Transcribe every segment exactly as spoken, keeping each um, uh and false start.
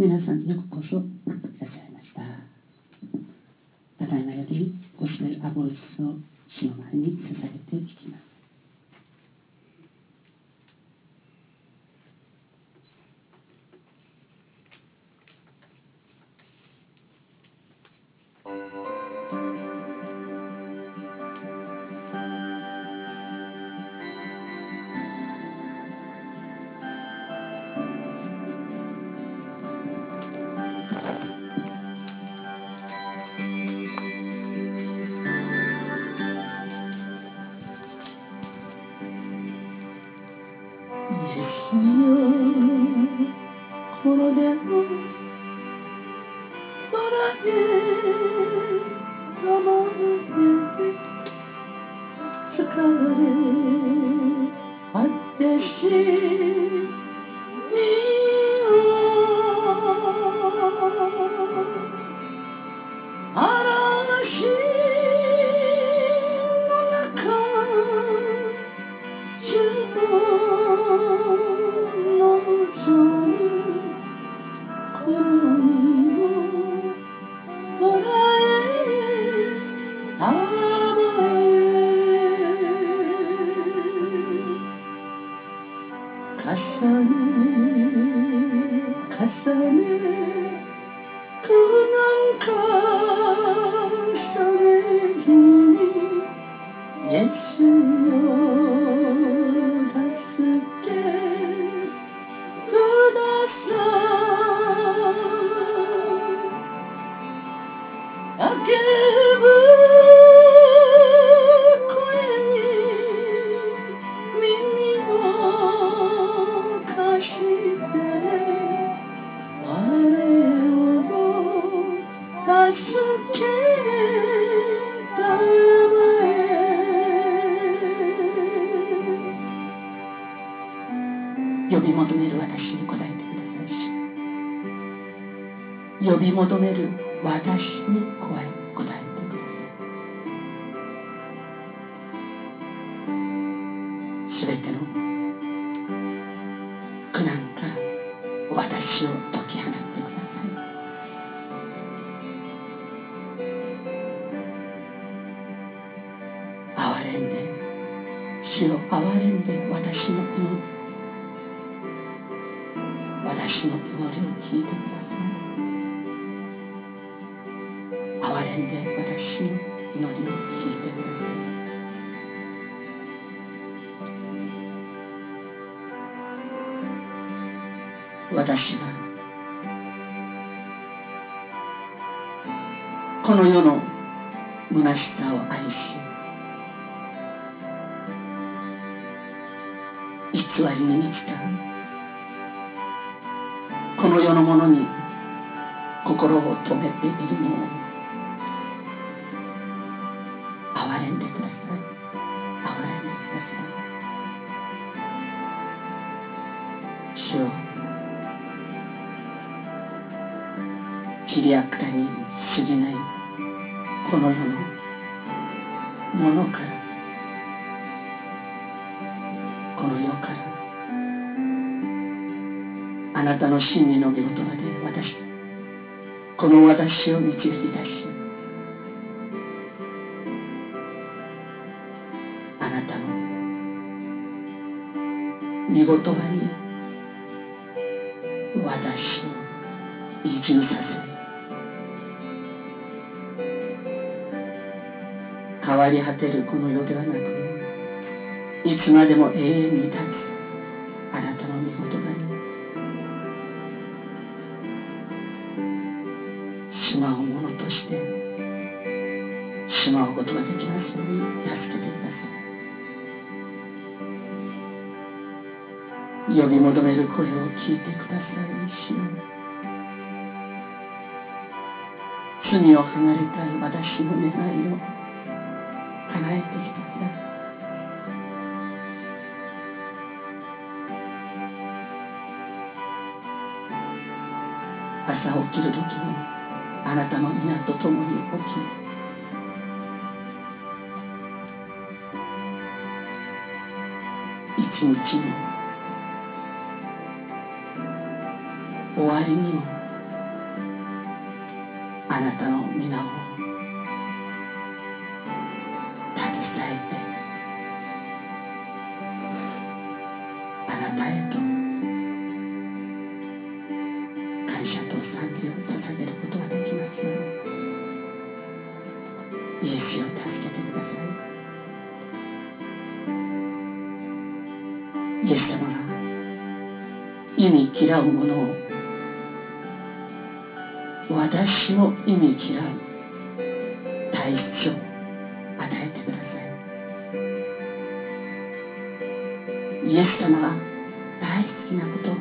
皆さんよくこそいらっしゃいました。ただいまよりゴスペルアボイスを主の前に捧げていきます。イエスよ、この手を空へ構えて使われ果てしみよ嵐の中主を望むこの身を空へたまえ重ね重ね苦難重ねにイエスよ助けください叫ぶ声に耳を貸して我を助けたまえ呼び求める私に答えてくださいし呼び求める私に答え答えてくださいすべての苦難から私を解き放ってください憐れんで主を憐れんで私の祈り私の祈りを聞いてください憐れんで私の祈りを聞いてください私はこの世の虚しさを愛し偽りに満ちたこの世のものに心を留めているのを憐れんでください憐れんでください主よちりやくらに過ぎないこの世のものからこの世からあなたの真理の御言葉で私この私を導き出しあなたの御言葉に私を移住させ変わり果てるこの世ではなくいつまでも永遠に立つあなたの御言葉にしまうものとしてしまうことができますように助けてください呼び求める声を聞いてください主よ罪を離れたい私の願いを叶えてください朝起きる時にあなたの皆と共に起き一日の終わりにもなたの皆を携えてあなたへと感謝と賛美を捧げることができますように、イエスを助けてください。イエス様が忌み嫌うものを私も忌み嫌う体質を与えてください。イエス様が大好きなことを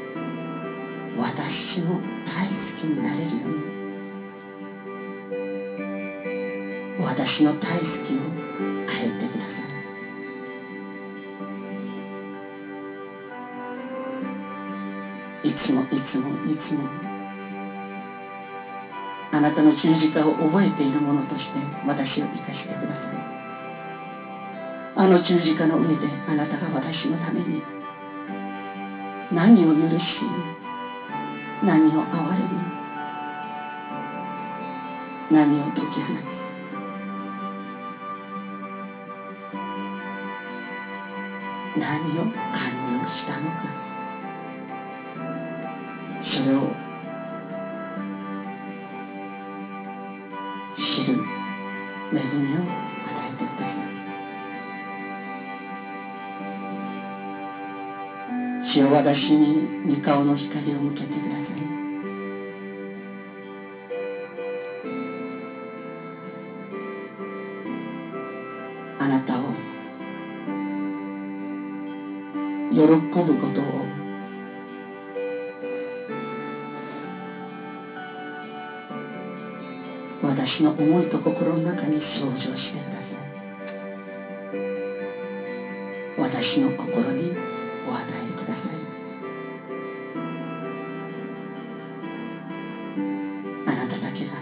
私も大好きになれるように、私の大好きを変えてください。いつもいつもいつもあなたの十字架を覚えているものとして私を生かしてください。あの十字架の上であなたが私のために何を許し、何を憐れみ、何を解き放ち、何を完了したのか、それを知る恵みを与えてください。主よ、私に御顔の光を向けてください。あなたを喜ぶことを私の思いと心の中に創造してください。私の心にお与えください。あなただけが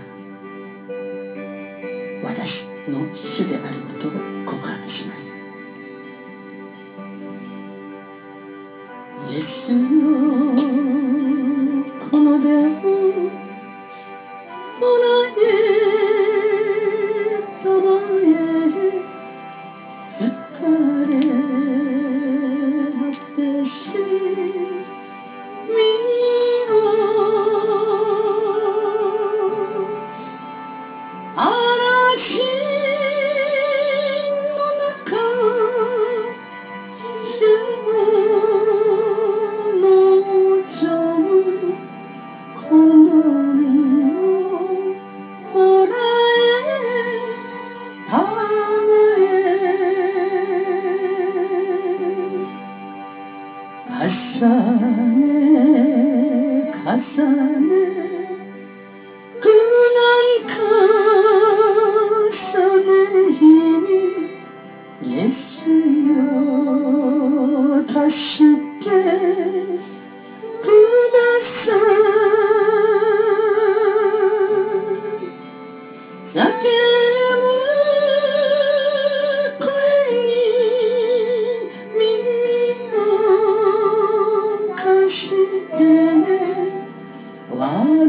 私の主であることを告白します。イエスよ、この手を空へたまへ疲れ果てしみを嵐の中主の望むこの身をこらえたまえ重ね重ね苦難重ね日にイエスよ助けください。叫ぶ声に耳を貸してね、我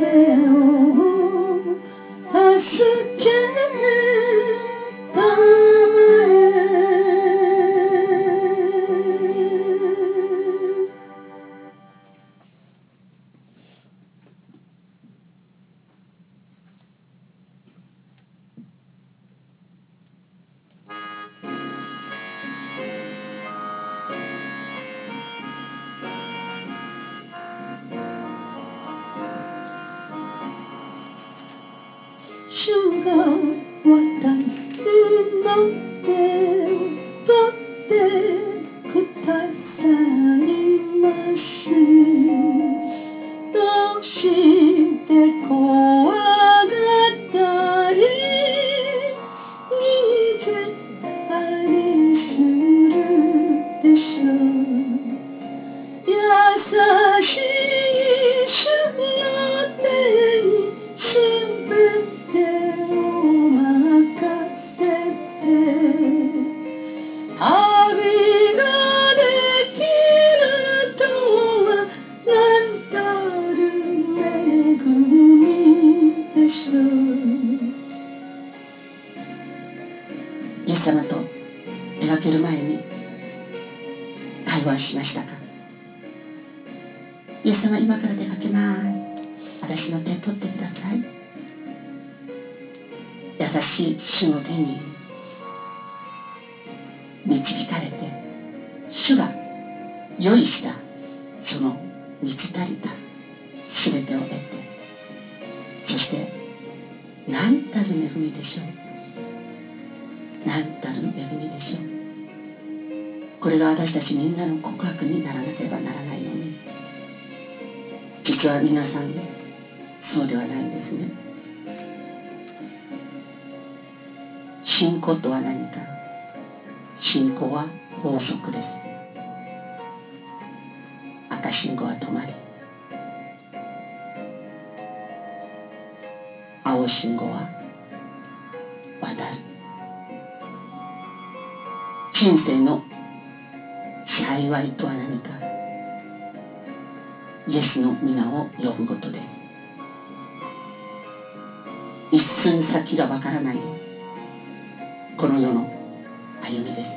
を助けたまえ。主が私の手を取ってくださいます。どうして怖がったり逃げたりするでしょう。優しい主の手に全てを任せて旅ができるとは何たる恵み。 ける前に会話しましたか？イエス様、今から出かけます。私の手取ってください。優しい主の手に導かれて、主が用意したその満ち足りた全てを得て、そして何たる恵みでしょう。何たる恵みでしょう。これが私たちみんなの告白にならなければならないのに、実は皆さんそうではないんですね。信仰とは何か。信仰は法則です。赤信号は止まり、青信号は渡る。人生の幸いとは何か。イエスの皆を呼ぶことです。一寸先がわからないこの世の歩みです。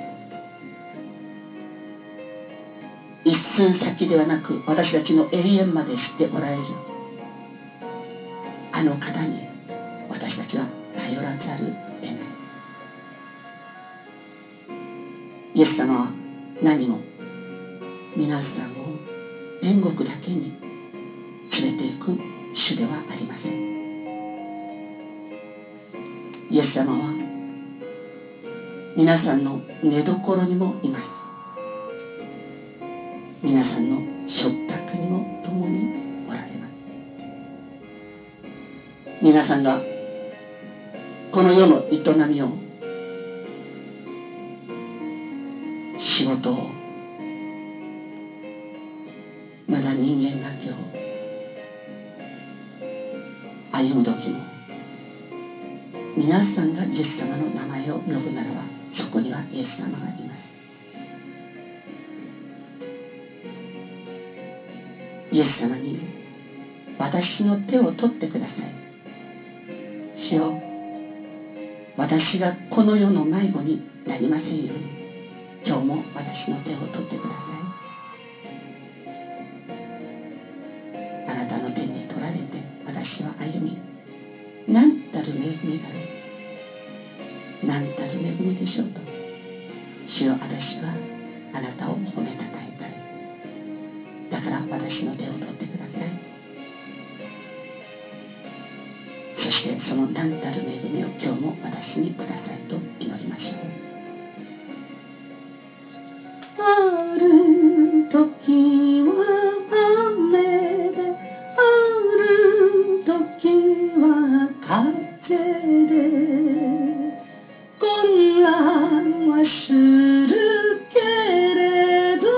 一寸先ではなく、私たちの永遠まで知っておられるあの方に私たちは頼らざるを得ない。イエス様は何も皆さんを天国だけに連れて行く主ではありません。イエス様は皆さんの寝所にもいます。皆さんの食卓にも共におられます。皆さんがこの世の営みを、仕事を、まだ人間関係を歩む時も、皆さんがイエス様の名前を呼ぶならば、そこにはイエス様がいます。イエス様に、私の手を取ってください。主よ、私がこの世の迷子になりませんように、今日も私の手を取ってください。あなたの手に取られて私は歩み、何たる恵みだろう、何たる恵みでしょうと、主よ、私はあなたを褒めたたえたい。だから私の手を取ってください。そしてその何たる恵みを今日も私にくださいと祈りましょう。ある時は雨で、ある時は風で、混乱はするけれど、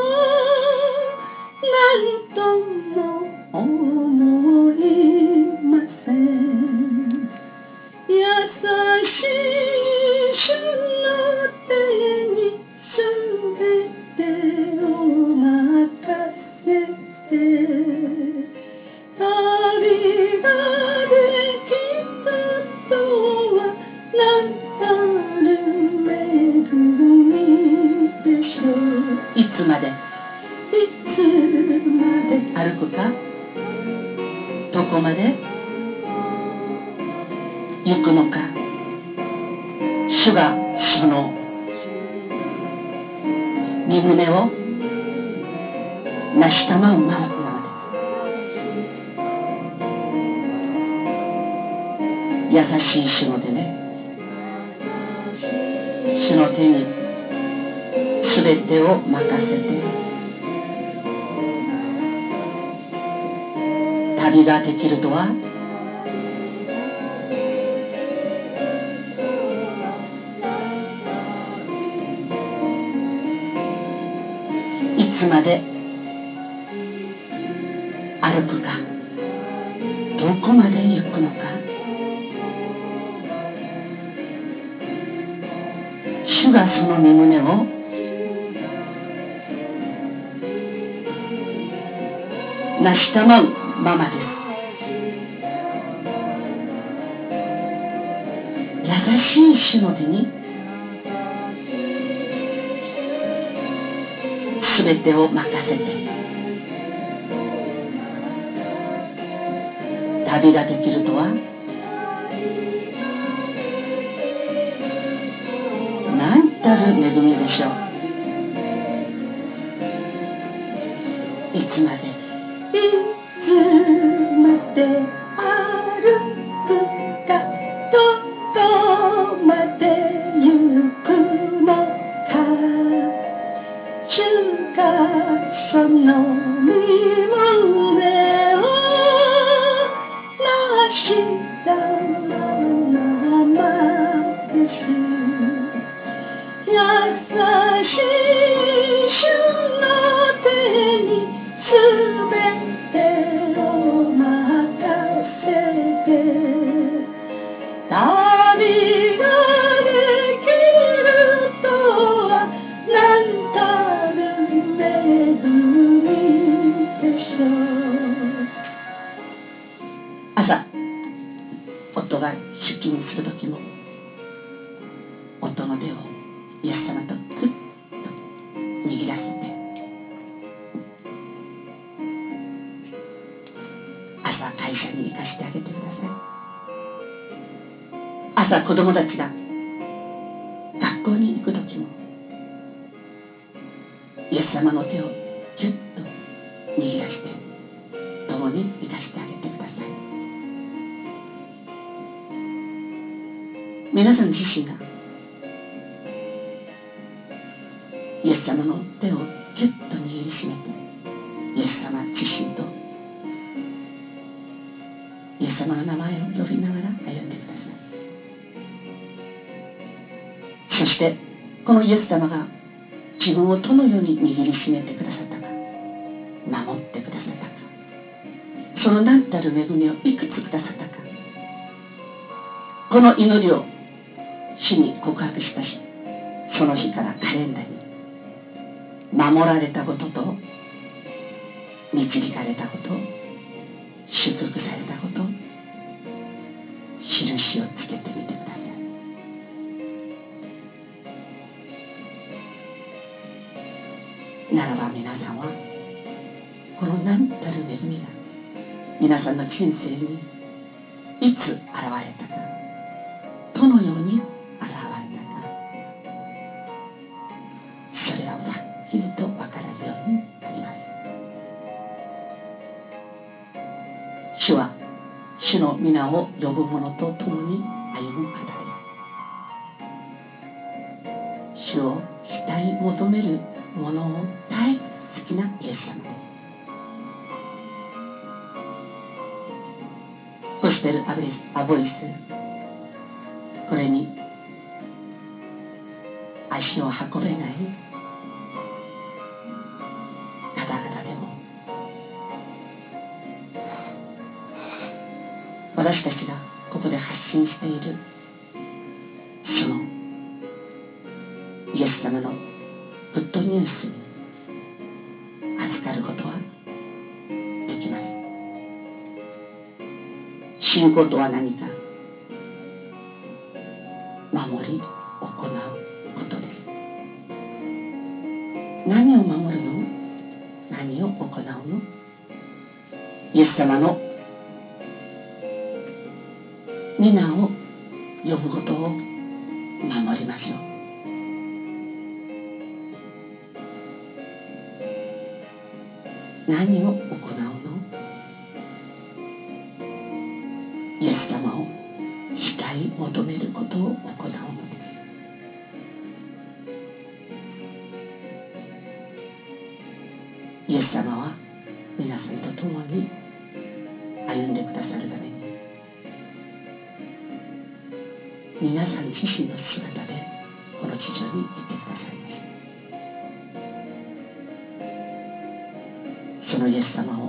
何とも思いません。優しい主の手にすべてを任せて、旅ができたとは何たる恵みでしょう。いつまでいつまで歩くか、どこまで行くのか。主がその身胸をなしたまうままで、優しい主の手ね、主の手に全てを任せて、旅ができるとは、いつまで歩くか、どこまで行くのか。主がその身胸をなしたまうままです。優しい主の手にすべてを任せて旅ができるとは何たる恵みでしょう。いつまでいつまで歩くか、どこまで行くのか、主がその身胸をなしたままです。優しい主の手にすべてを任せて旅ができるとは何たる恵みでしょう。朝夫が出勤する時も夫の手をイエス様とグッと握らせて、朝会社に行かせてあげてください。朝子供たちが学校に行く時もイエス様の手をギュッと握らせて共に行かせてあげてください。皆さん自身がイエス様の手をギュッと握りしめて、イエス様自身とイエス様の名前を呼びながら歩んでください。そしてこのイエス様が自分をどのように握りしめてくださったか、守ってくださったか、その何たる恵みをいくつくださったか、この祈りを主に告白したし、その日からカレンダーに守られたことと導かれたこと、祝福されたこと、印をつけてみてください。ならば皆さんはこの何たる恵みが皆さんの人生にいつ現れたか、どのように現れたか、それははっきりと分かるようになります。主は主の皆を呼ぶ者と共に歩む方です。主を慕い求める者を大好きなイエス様です。ゴスペルアボイス、アボイス、これに足を運べない方々でも、私たちがここで発信しているそのイエス様のグッドニュースに預かることはできます。信仰とは何か、守り行うことです。何を守るの？何を行うの？イエス様の皆を呼ぶことを守りましょう。何を行うの？イエス様を慕い求めることを行うのです。イエス様は皆さんと共に歩んでくださるために、皆さん自身の姿でこの地上にいてくださいました。そのイエス様を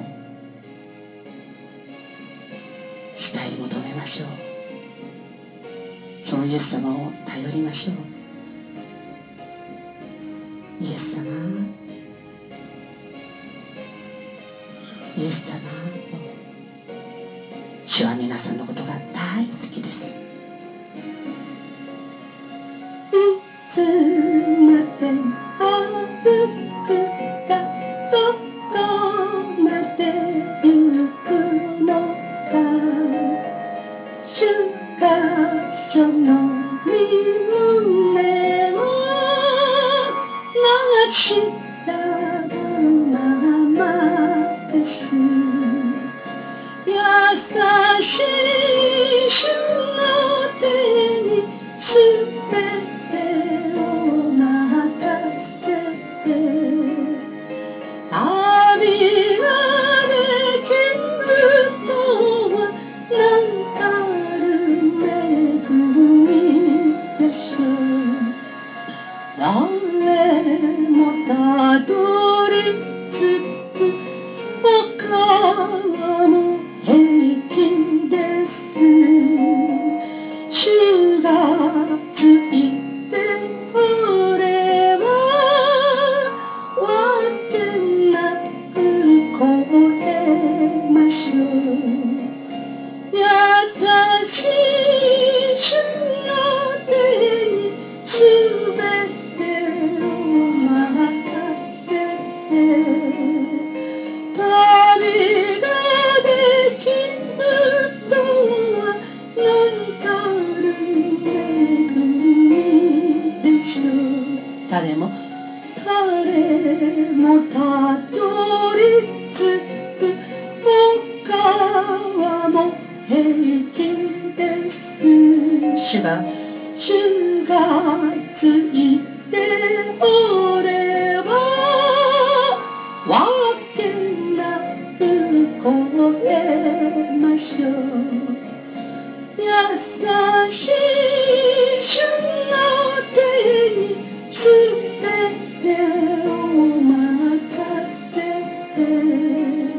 慕い求めましょう。そのイエス様を頼りましょう。イエス様、イエス様、主は皆さんのことが大好きです。いつまで歩く知らぬままです優しい主の手にすべてを任せて旅ができるとは何たる恵みでしょう誰もたどり着く他はもう平気です主がついておればわけなく越えましょう優しい主の手にすべてを任せて旅ができるとは何たる恵みでしょう誰も誰もたどり着く他はもう平気です主が主がついておればわけなく越えましょう優しい主の手にすべてを任せて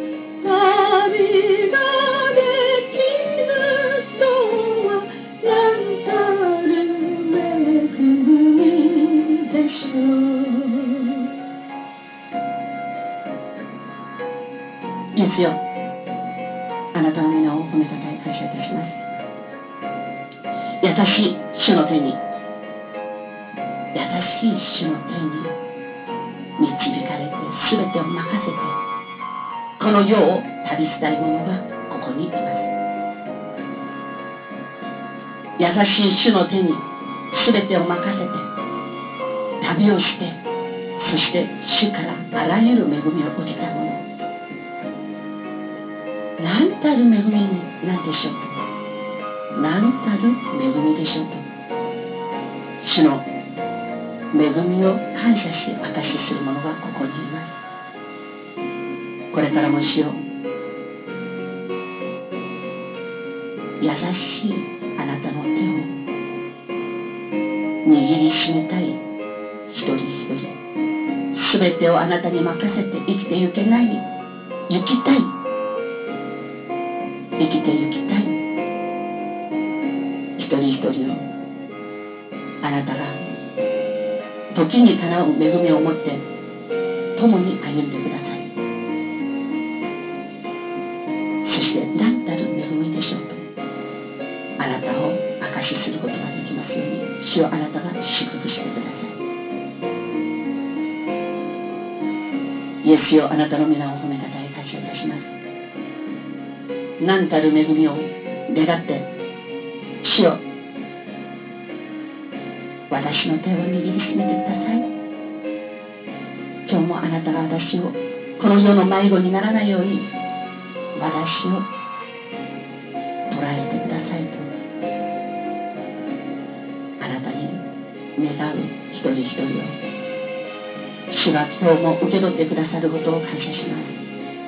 旅ができるとは何たる恵みでしょうイエスよあなたの皆を褒めたたえ感謝いたします優しい主の手に優しい主の手に導かれて全てを任せてこの世を旅したい者がここにいます優しい主の手に全てを任せて旅をしてそして主からあらゆる恵みを受けた者何たる恵みなんでしょうか何たる恵みでしょうか主の恵みを感謝し証しする者がここにいますこれからも主よ優しいあなたの手を握りしめたい一人一人すべてをあなたに任せて生きてゆけない行きたい生きてゆきたい一人一人をあなたが時にかなう恵みを持って共に歩んでくださいそして何たる恵みでしょうとあなたを証しすることができますように主よあなたが祝福してくださいイエスよあなたの皆を褒めたたえ感謝いたします何たる恵みを願って主よ私の手を握りしめてください今日もあなたが私をこの世の迷子にならないように私を捉えてくださいとあなたに願う一人一人を主が今日も受け取ってくださることを感謝します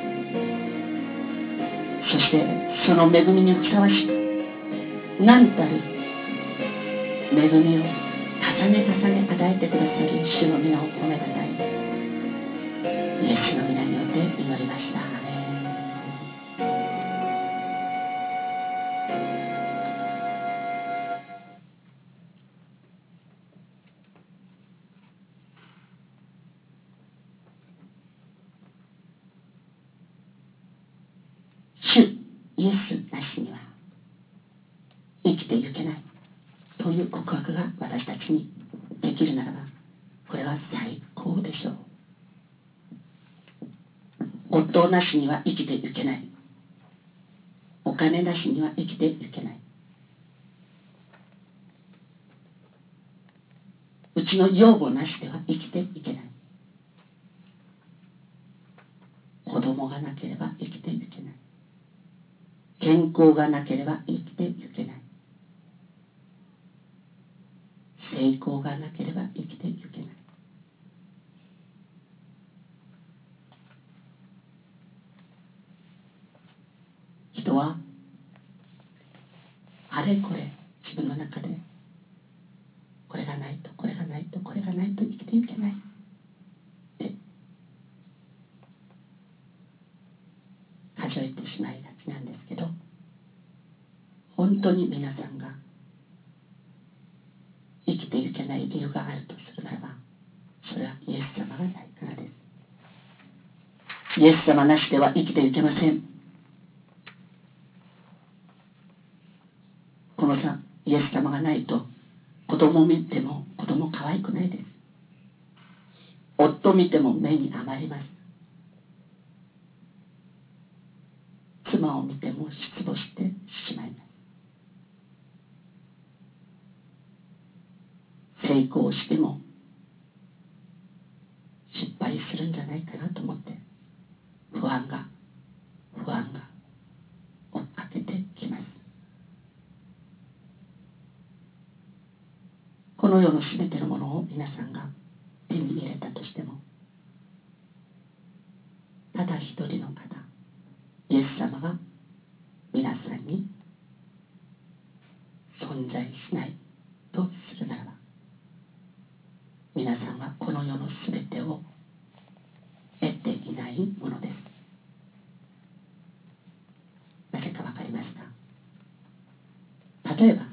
そしてその恵みにふさわしく何たる恵みを重ね重ね与えてくださる主の皆を褒めたたえイエスの皆によって祈りましたアーメン主イエスなしには生きていけないという告白が私たちにできるならばこれは最高でしょう夫なしには生きていけないお金なしには生きていけないうちの養母なしでは生きていけない供がなければ生きていけない。健康がなければ生きていけない。成功がなければ生きていけない。人はあれこれ自分の中でこれがないとこれがないとこれがないと生きていけないって数えてしまいがちなんですけど、本当に皆さんが生きていけない理由があるとするならば、それはイエス様がないからです。イエス様なしでは生きていけません。このさイエス様がないと、子供を見ても子供可愛くないです。夫を見ても目に余ります。妻を見ても失望してしまいます。成功しても失敗するんじゃないかなと思って不安が不安が追っかけてきます。この世の全てのものを皆さんが手に入れたとしても、ただ一人の方、イエス様が皆さんに存在しないとするならば、皆さんはこの世の全てを得ていないものです。なぜかわかりますか？例えば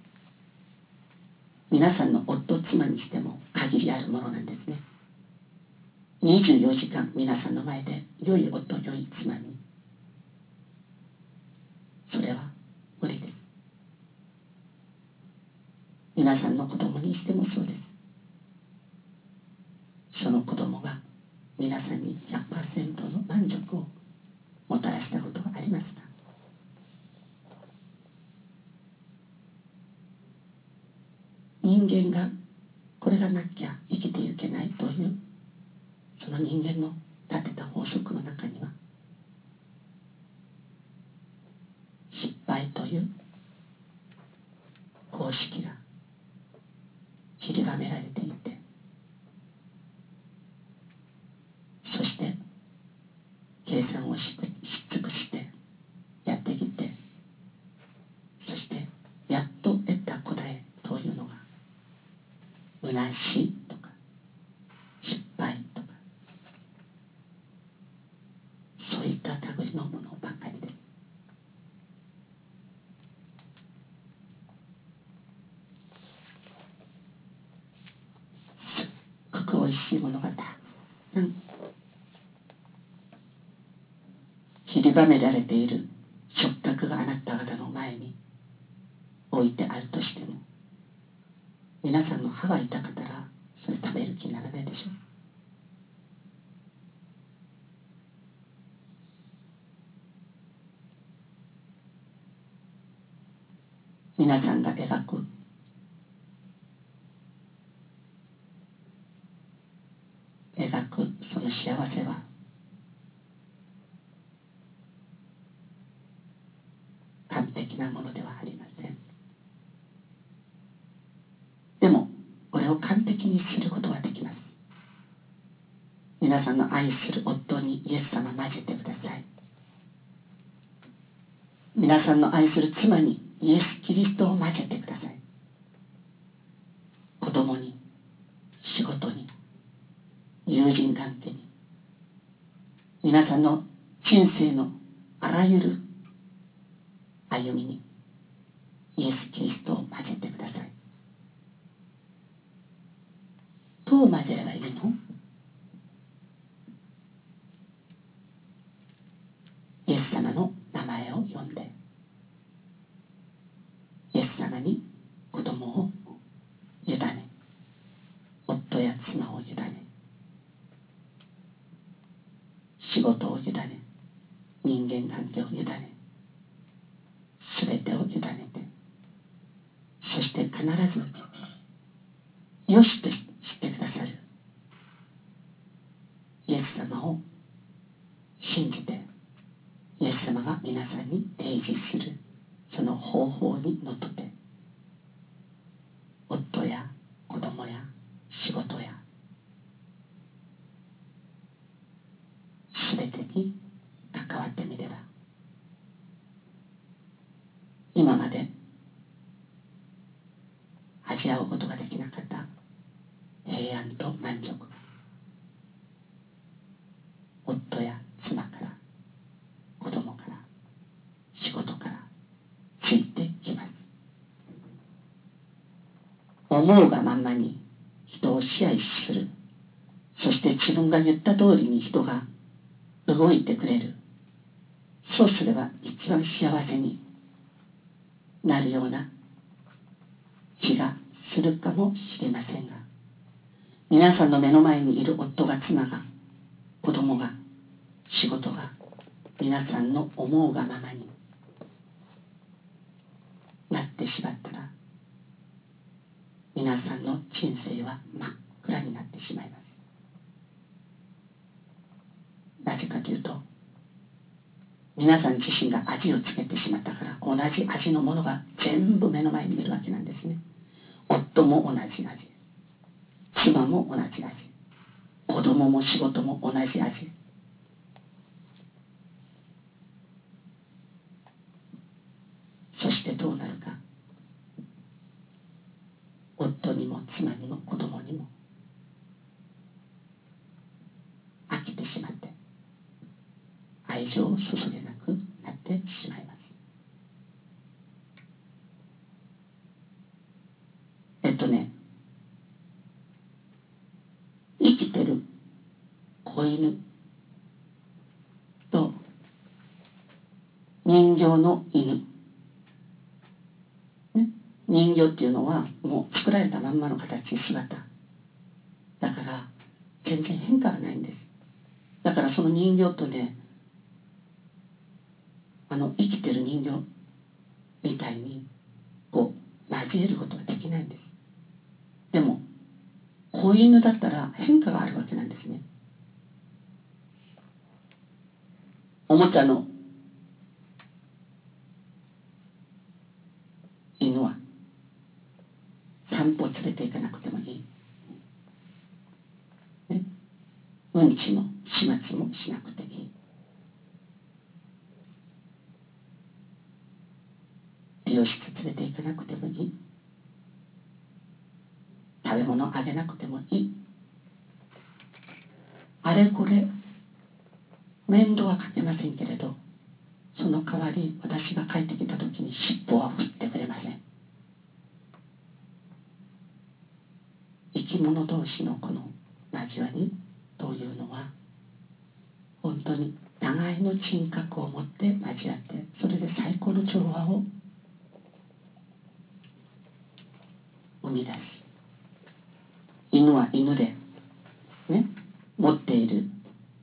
皆さんの夫妻にしても限りあるものなんですね。にじゅうよじかん皆さんの前で良い夫良い妻に、それは無理です。皆さんの子供にしてもそうです。その子供が皆さんに ひゃくパーセント の満足をもたらしたことはありますか？人間がこれがなきゃ生きていけないという、その人間の立てた法則の中には、失敗という公式が散りばめられていて、そして計算をし尽くしてやってきて、そしてやっと得た答えというのが虚しいとか失敗とか、そういった類のものばかりです。すっごくおいしいものがたくさん散りばめられている食卓があなた方の前に置いてあるとしても、皆さんの歯が痛かったらそれ食べる気にならないでしょう。皆さんが描く描くその幸せは、完璧なものではありません。でもこれを完璧にすることはできます。皆さんの愛する夫にイエス様混ぜてください。皆さんの愛する妻にイエス・キリストを混ぜてください。子供に、仕事に、友人関係に、皆さんの人生のあらゆる歩みにイエス・キリストを混ぜてください。どう混ぜればいいの？イエス様の名前を呼んで、イエス様に子供を委ね、夫や妻を委ね、仕事を委ね、人間関係を委ね、すべてを委ねて、そして必ずよしとしてくださるイエス様を信じてイエス様が皆さんに提示するその方法にのっとって夫や子供や仕事や全てに関わってみれば今まで味わうことができなかった平安と満足が夫や妻から子供から仕事からついてきます。思うがまんまに人を支配する、そして自分が言った通りに人が動いてくれる、そうすれば一番幸せになるような気がするかもしれませんが、皆さんの目の前にいる夫が妻が子供が仕事が皆さんの思うがままになってしまったら皆さんの人生は真っ暗になってしまいます。なぜかというと皆さん自身が味をつけてしまったから同じ味のものが全部目の前にいるわけなんですね。夫も同じ味、妻も同じ味、子供も仕事も同じ味。そしてどうなるか、夫にも妻にも子供にも飽きてしまって愛情を注げなくなってしまいます。えっとね生きてる子犬と人形の犬、ね、人形っていうのはもう作られたまんまの形姿だから全然変化がないんです。だからその人形とねあの生きてる人形みたいにこう交えることができないんです。でも子犬だったら変化があるわけなんですね。おもちゃの犬は散歩連れて行かなくてもいい、ね、うんちも始末もしなくていい、美容室連れて行かなくてもいい、食べ物あげなくてもいい、あれこれ面倒はかけませんけれど、その代わり私が帰ってきた時に尻尾は振ってくれません。生き物同士のこの交わりというのは本当に互いの人格を持って交わって、それで最高の調和を生み出す。犬は犬でね持っている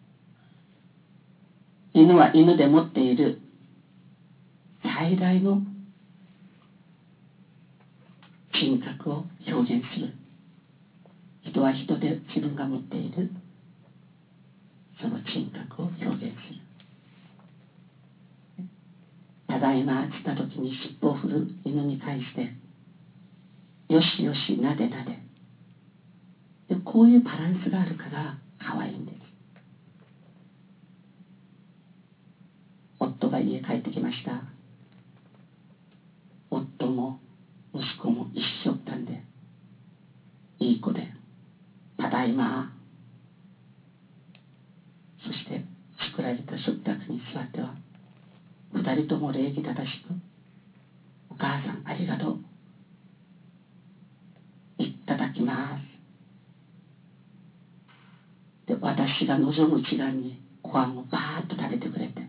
犬は犬で持っている最大の人格を表現する。人は人で自分が持っているその人格を表現する。ただいまつった時に尻尾を振る犬に対してよしよしなでなで、でこういうバランスがあるから可愛いんです。夫が家帰ってきました。夫も息子も一緒だったんでいい子でただいま、そして作られた食卓に座っては二人とも礼儀正しくお母さんありがとういただきますで私が望む時間にご飯をバーッと食べてくれて、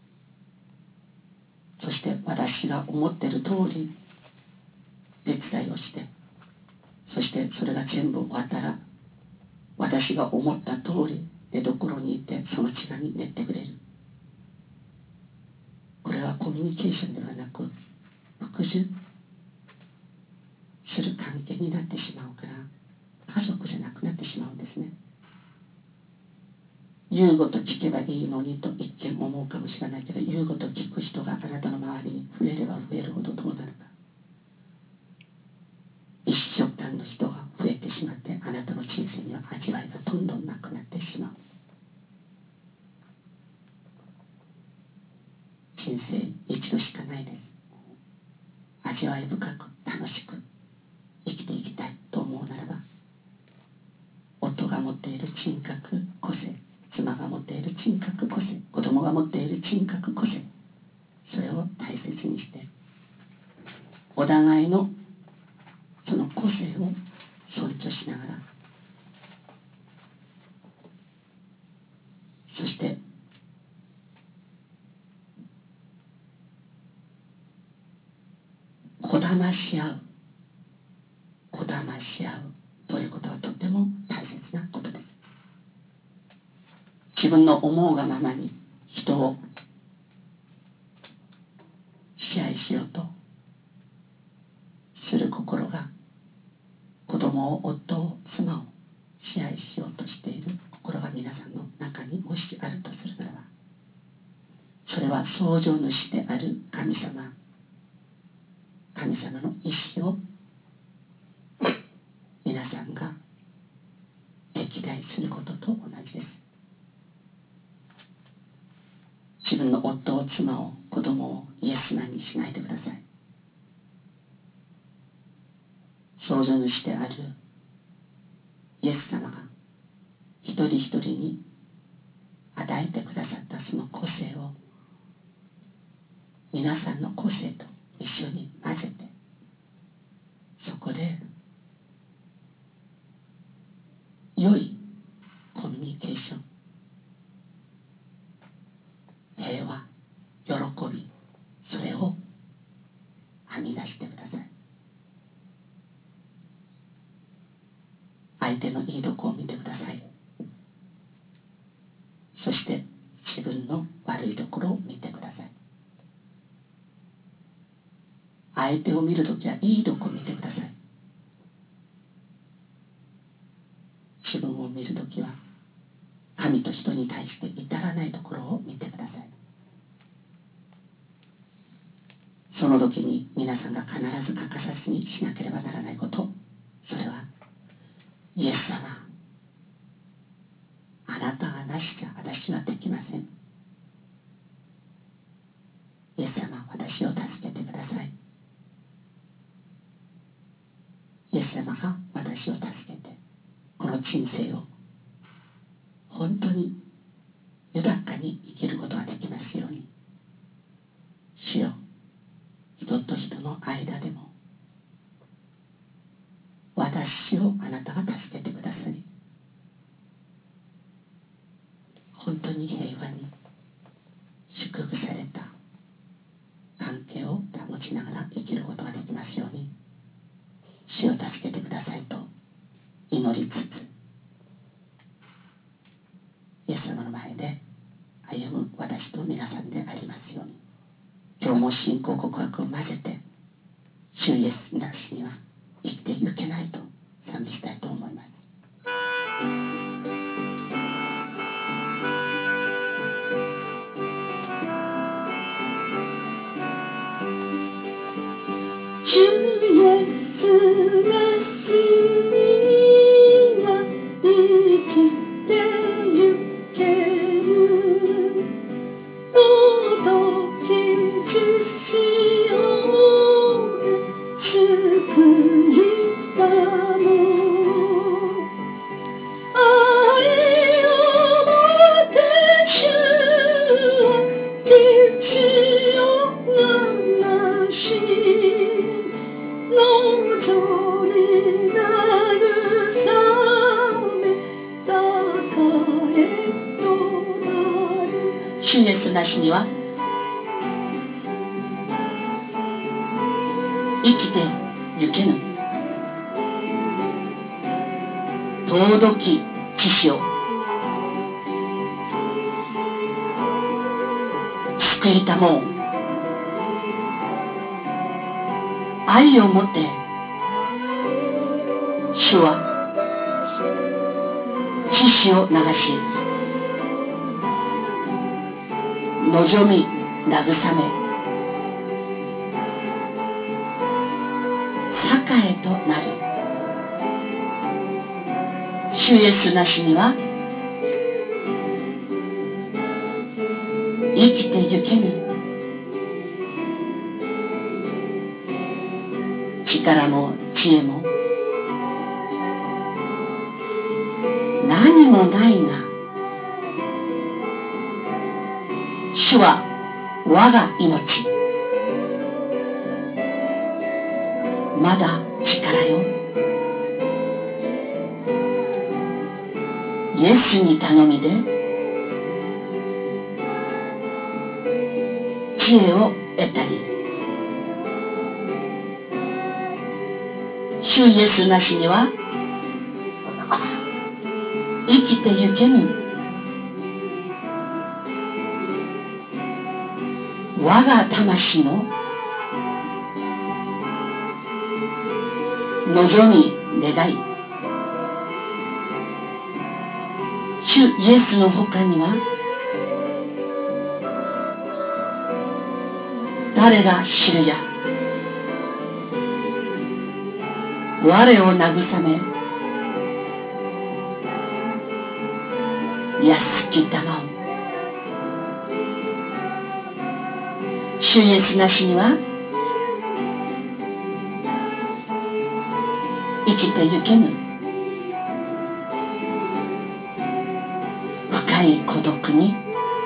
そして私が思ってる通り手伝いをして、そしてそれが全部終わったら私が思った通り出所に行ってその時間に寝てくれる。これはコミュニケーションではなく服従する関係になってしまうから家族じゃなくなってしまうんですね。 言うこと聞けばいいのにと一見思うかもしれないけど、言うこと聞く人があなたの周りに増えれば増えるほどどうなるか。一食間の人が増えてしまって、あなたの人生には味わいがどんどんなくなってしまう。人生一度しかないです。味わい深く楽しく生きていきたいと思うならば、夫が持っている人格個性、妻が持っている人格個性、子供が持っている人格個性、それを大切にしてお互いのその個性を尊重しながら、そしてこだまし合うこだまし合うということはとても大切なことです。自分の思うがままに人を支配しようとする心が、子供を夫を妻を支配しようとしている心が皆さんの中にもしあるとするならば、それは創造主である神様神様の意志を皆さんが敵対することと同じです。自分の夫を妻を子供をイエスマンにしないでください。創造主であるイエス様が一人一人に与えてくださったその個性を皆さんの個性と一緒に混ぜて、そこで良いコミュニケーション、平和、喜び、それを編み出してください。相手のいいとこを見てください。そして自分の悪いところを見てください。相手を見るときはいいところを見てください。自分を見るときは神と人に対して至らないところを見てください。その時に皆さんが必ず欠かさずにしなければならないこと、それはイエス様、あなたがなしじゃ私はできません。イエス様、私を助けてください。イエス様が私を助けて、この人生を本当に豊かに生きることができますように。主よ、人と人の間でも私をあなたが助けてくださり、本当に平和に祝福された関係を保ちながら生きることができますように、主を助けてくださいと祈りつつ、イエス様の前で歩む私と皆さんでありますように。今日も信仰告白を混ぜて、主イエスなしには生きていけないと賛美したいと思います。主イエスなしには生きてゆける。もどき十字を救いたの。愛をもって主は必要なし。望みなるさめたかえとなる。主イエスなしには生きてゆけぬ。尊き父子を救いたもん、愛をもって主は血潮を流し望み慰め栄えとなる。主イエスなしには生きてゆけぬ。力も知恵も何もないが、主は我が命。まだ力よ。イエスに頼みで知恵を得たり、主イエスなしには生きてゆけぬ。我が魂の望み願い、主イエスの他には誰が知るや。我を慰め安きたまう。主イエスなしには生きてゆけぬ。深い孤独に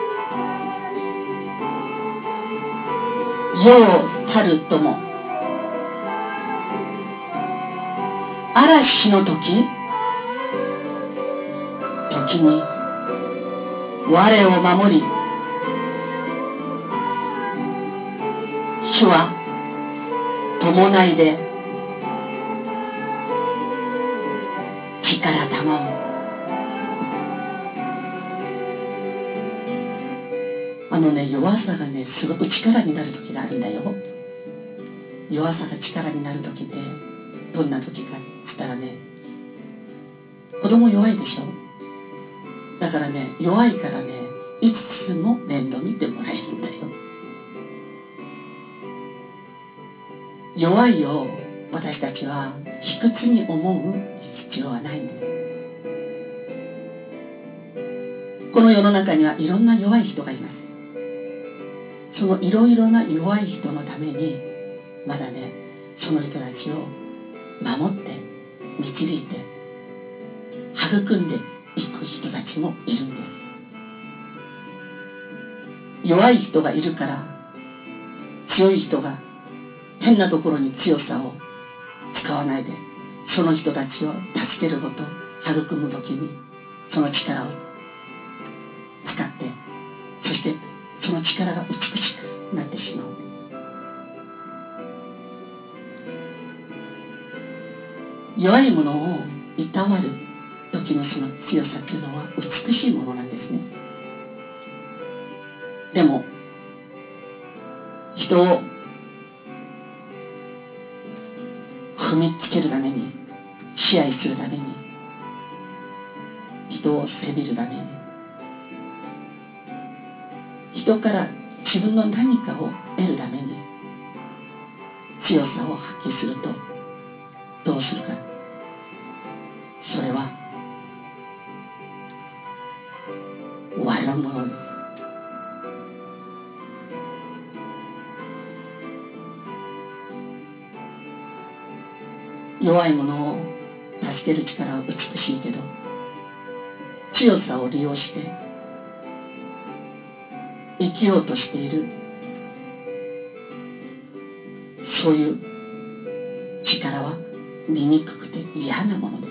世を去るとも、嵐の時時に我を守り、主は伴いで力たまう。あのね、弱さがね、すごく力になる時があるんだよ。弱さが力になる時ってどんな時かっつったらね、子供弱いでしょ。だからね、弱いからね、いつも面倒見てもらえるんだよ。弱いを私たちは卑屈に思う必要はないんです。この世の中にはいろんな弱い人がいます。そのいろいろな弱い人のためにまだね、その人たちを守って導いて育んでいく人たちもいるんです。弱い人がいるから強い人が変なところに強さを使わないで、その人たちを助けること、育むときにその力を使って、そしてその力が美しくなってしまう。弱いものをいたわる時のその強さというのは美しいものなんですね。でも人を踏みつけるために、支配するために、人を責めるために、人から自分の何かを得るために強さを発揮するとどうするか。それは悪者です。弱い者を助ける力は美しいけど、強さを利用して生きようとしている、そういう力は醜くて嫌なものです。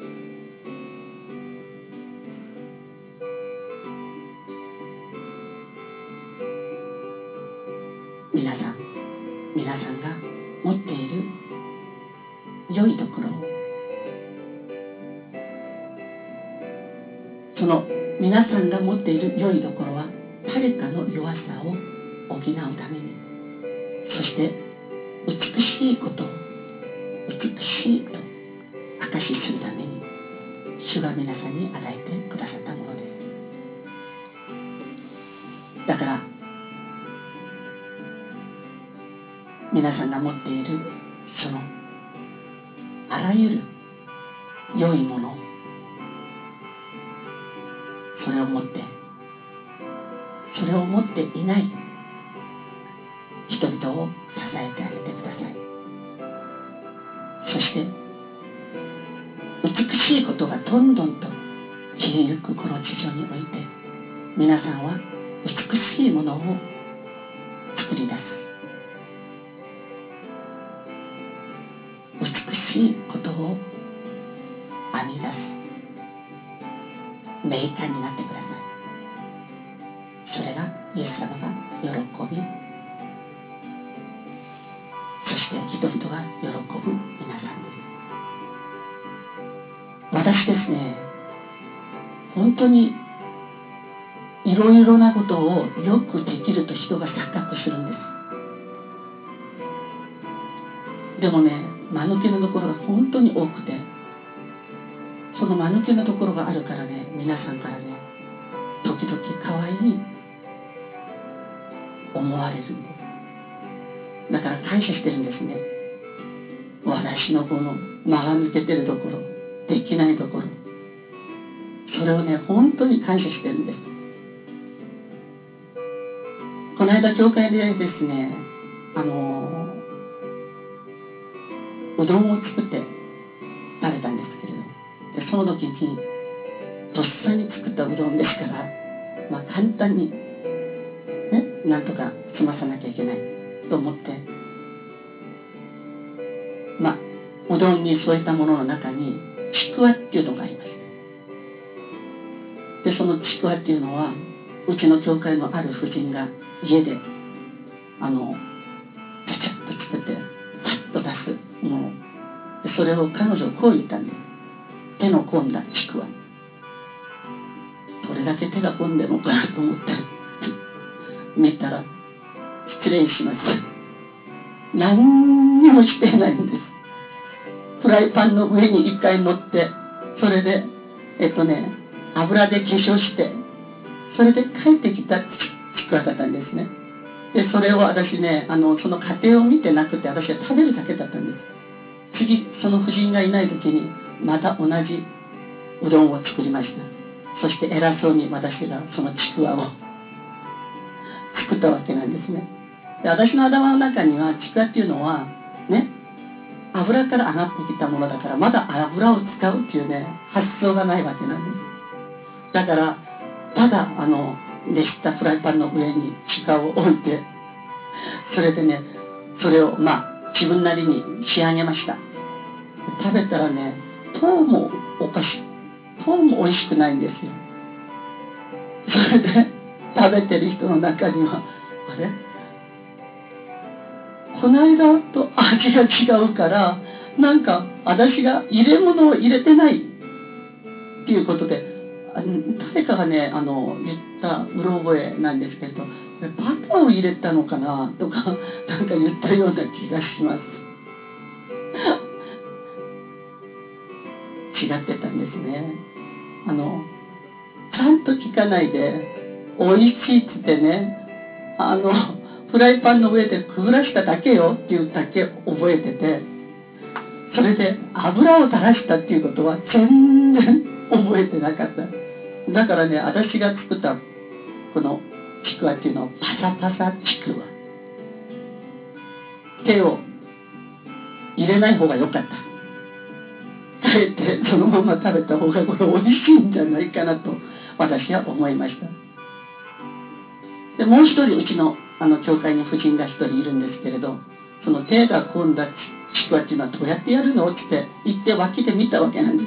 皆さん皆さんが持っている良いところを、その皆さんが持っている良いところは誰かの弱さを補うために、そして美しいことを美しいと証しするために主が皆さんに与えてくださったものです。 だから皆さんが持っているそのあらゆる良いもの、それを持ってそれを持っていない人々を支えてあげてください。そして美しいことがどんどんと消えゆくこの地上において、皆さんは美しいものを作り出す、美しいことを編み出すメーカーになってください。それがイエス様が喜び、そして人々が喜ぶ皆さんです。私ですね、本当にいろいろなことをよくできると人が錯覚するんです。でもね、間抜けなところが本当に多くて、その間抜けなところがあるからね、皆さんからね、時々可愛い思われるんです。だから感謝してるんですね。私のこの間が抜けてるところ、できないところ、それをね、本当に感謝してるんです。この間教会でですね、あのうどんを作って食べたんですけれど、でその時にとっさに作ったうどんですから、まあ、簡単にね、なんとか済まさなきゃいけないと思って、まあうどんに添えたものの中にちくわっていうのがありました。でそのちくわっていうのは、うちの教会のある婦人が家であのちゃちゃっと作ってパッと出すもので、それを彼女こう言ったんです。手の込んだちくわ。どれだけ手が込んでるのかなと思って見たら、失礼します、何にもしていないんです。フライパンの上に一回乗って、それでえっとね油で化粧して、それで帰ってきたちくわだったんですね。でそれを私ね、あのその過程を見てなくて、私は食べるだけだったんです。次その婦人がいない時にまた同じうどんを作りました。そして偉そうに私がそのちくわを作ったわけなんですね。で私の頭の中には、ちくわっていうのはね、油から上がってきたものだから、まだ油を使うっていうね発想がないわけなんです。だからただあの熱したフライパンの上にちくわを置いて、それでね、それをまあ自分なりに仕上げました。食べたらね、どうもおかしい、どうも美味しくないんですよ。それで食べてる人の中には、あれこの間と味が違うから、なんか私が入れ物を入れてないっていうことで、誰かがねあの言ったうろ覚えなんですけれど、バターを入れたのかなとかなんか言ったような気がします。違ってたんですね。あのちゃんと聞かないで、おいしいっつってね、あのフライパンの上でくぐらしただけよっていうだけ覚えてて、それで油を垂らしたっていうことは全然覚えてなかった。だからね、私が作ったこのちくわっていうのはパサパサちくわ。手を入れない方が良かった。かえってそのまま食べた方がこれ美味しいんじゃないかなと私は思いました。でもう一人うちのあの教会に婦人が一人いるんですけれど、その手が込んだちくわっていうのはどうやってやるのって言って脇で見たわけなんです。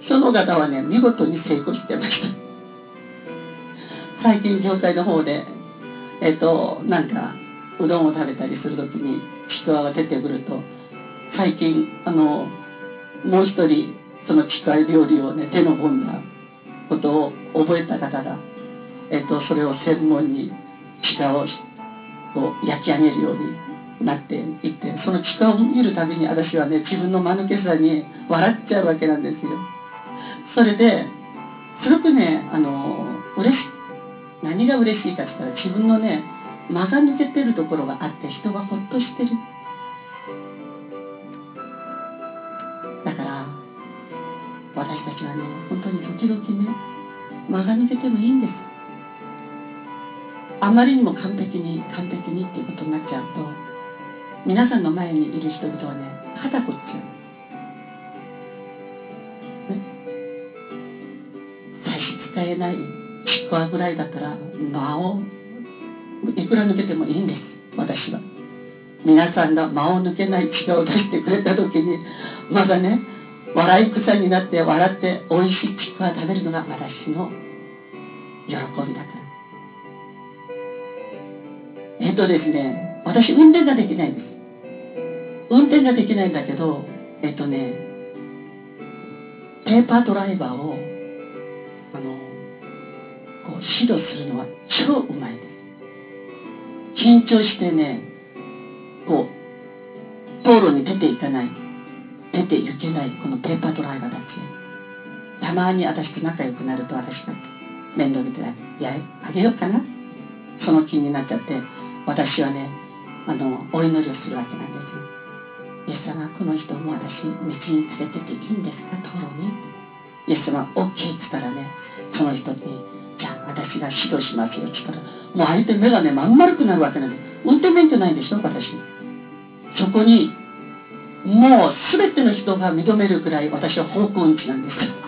その方はね、見事に成功してました。最近教会の方でえっとなんかうどんを食べたりするときにちくわが出てくると、最近あのもう一人そのちくわ料理をね手の込んだことを覚えた方が、えっとそれを専門にちくわをこう焼き上げるようになっていって、そのちくわを見るたびに私はね、自分の間抜けさに笑っちゃうわけなんですよ。それですごくねあの嬉し何が嬉しいかって言ったら、自分のね間が抜けてるところがあって人がほっとしてる。だから私たちはね、本当に時々ね間が抜けてもいいんです。あまりにも完璧に完璧にっていうことになっちゃうと、皆さんの前にいる人々はね肩こっちゃう、ね、差し支えないちくわぐらいだったら間をいくら抜けてもいいんです。私は皆さんが間を抜けないちくわを出してくれた時に、まだね笑い草になって笑っておいしいちくわを食べるのが私の喜びだから。えっとですね私運転ができないんです。運転ができないんだけど、えっとねペーパードライバーをあのこう指導するのは超うまいです。緊張してねこう道路に出ていかない、出て行けないこのペーパードライバーたち、たまに私と仲良くなると私が面倒見てやあげようかな、その気になっちゃって、私はねあのお祈りをするわけなんですよ。イエス様、この人も私道に連れてっていいんですか、道路に。イエス様 オーケー っつったらね、その人にじゃあ私が指導しますよっつったら、もう相手目がねまん丸くなるわけなんで、運転免許ないんでしょ私。そこにもう全ての人が認めるくらい私は方向音痴なんですよ。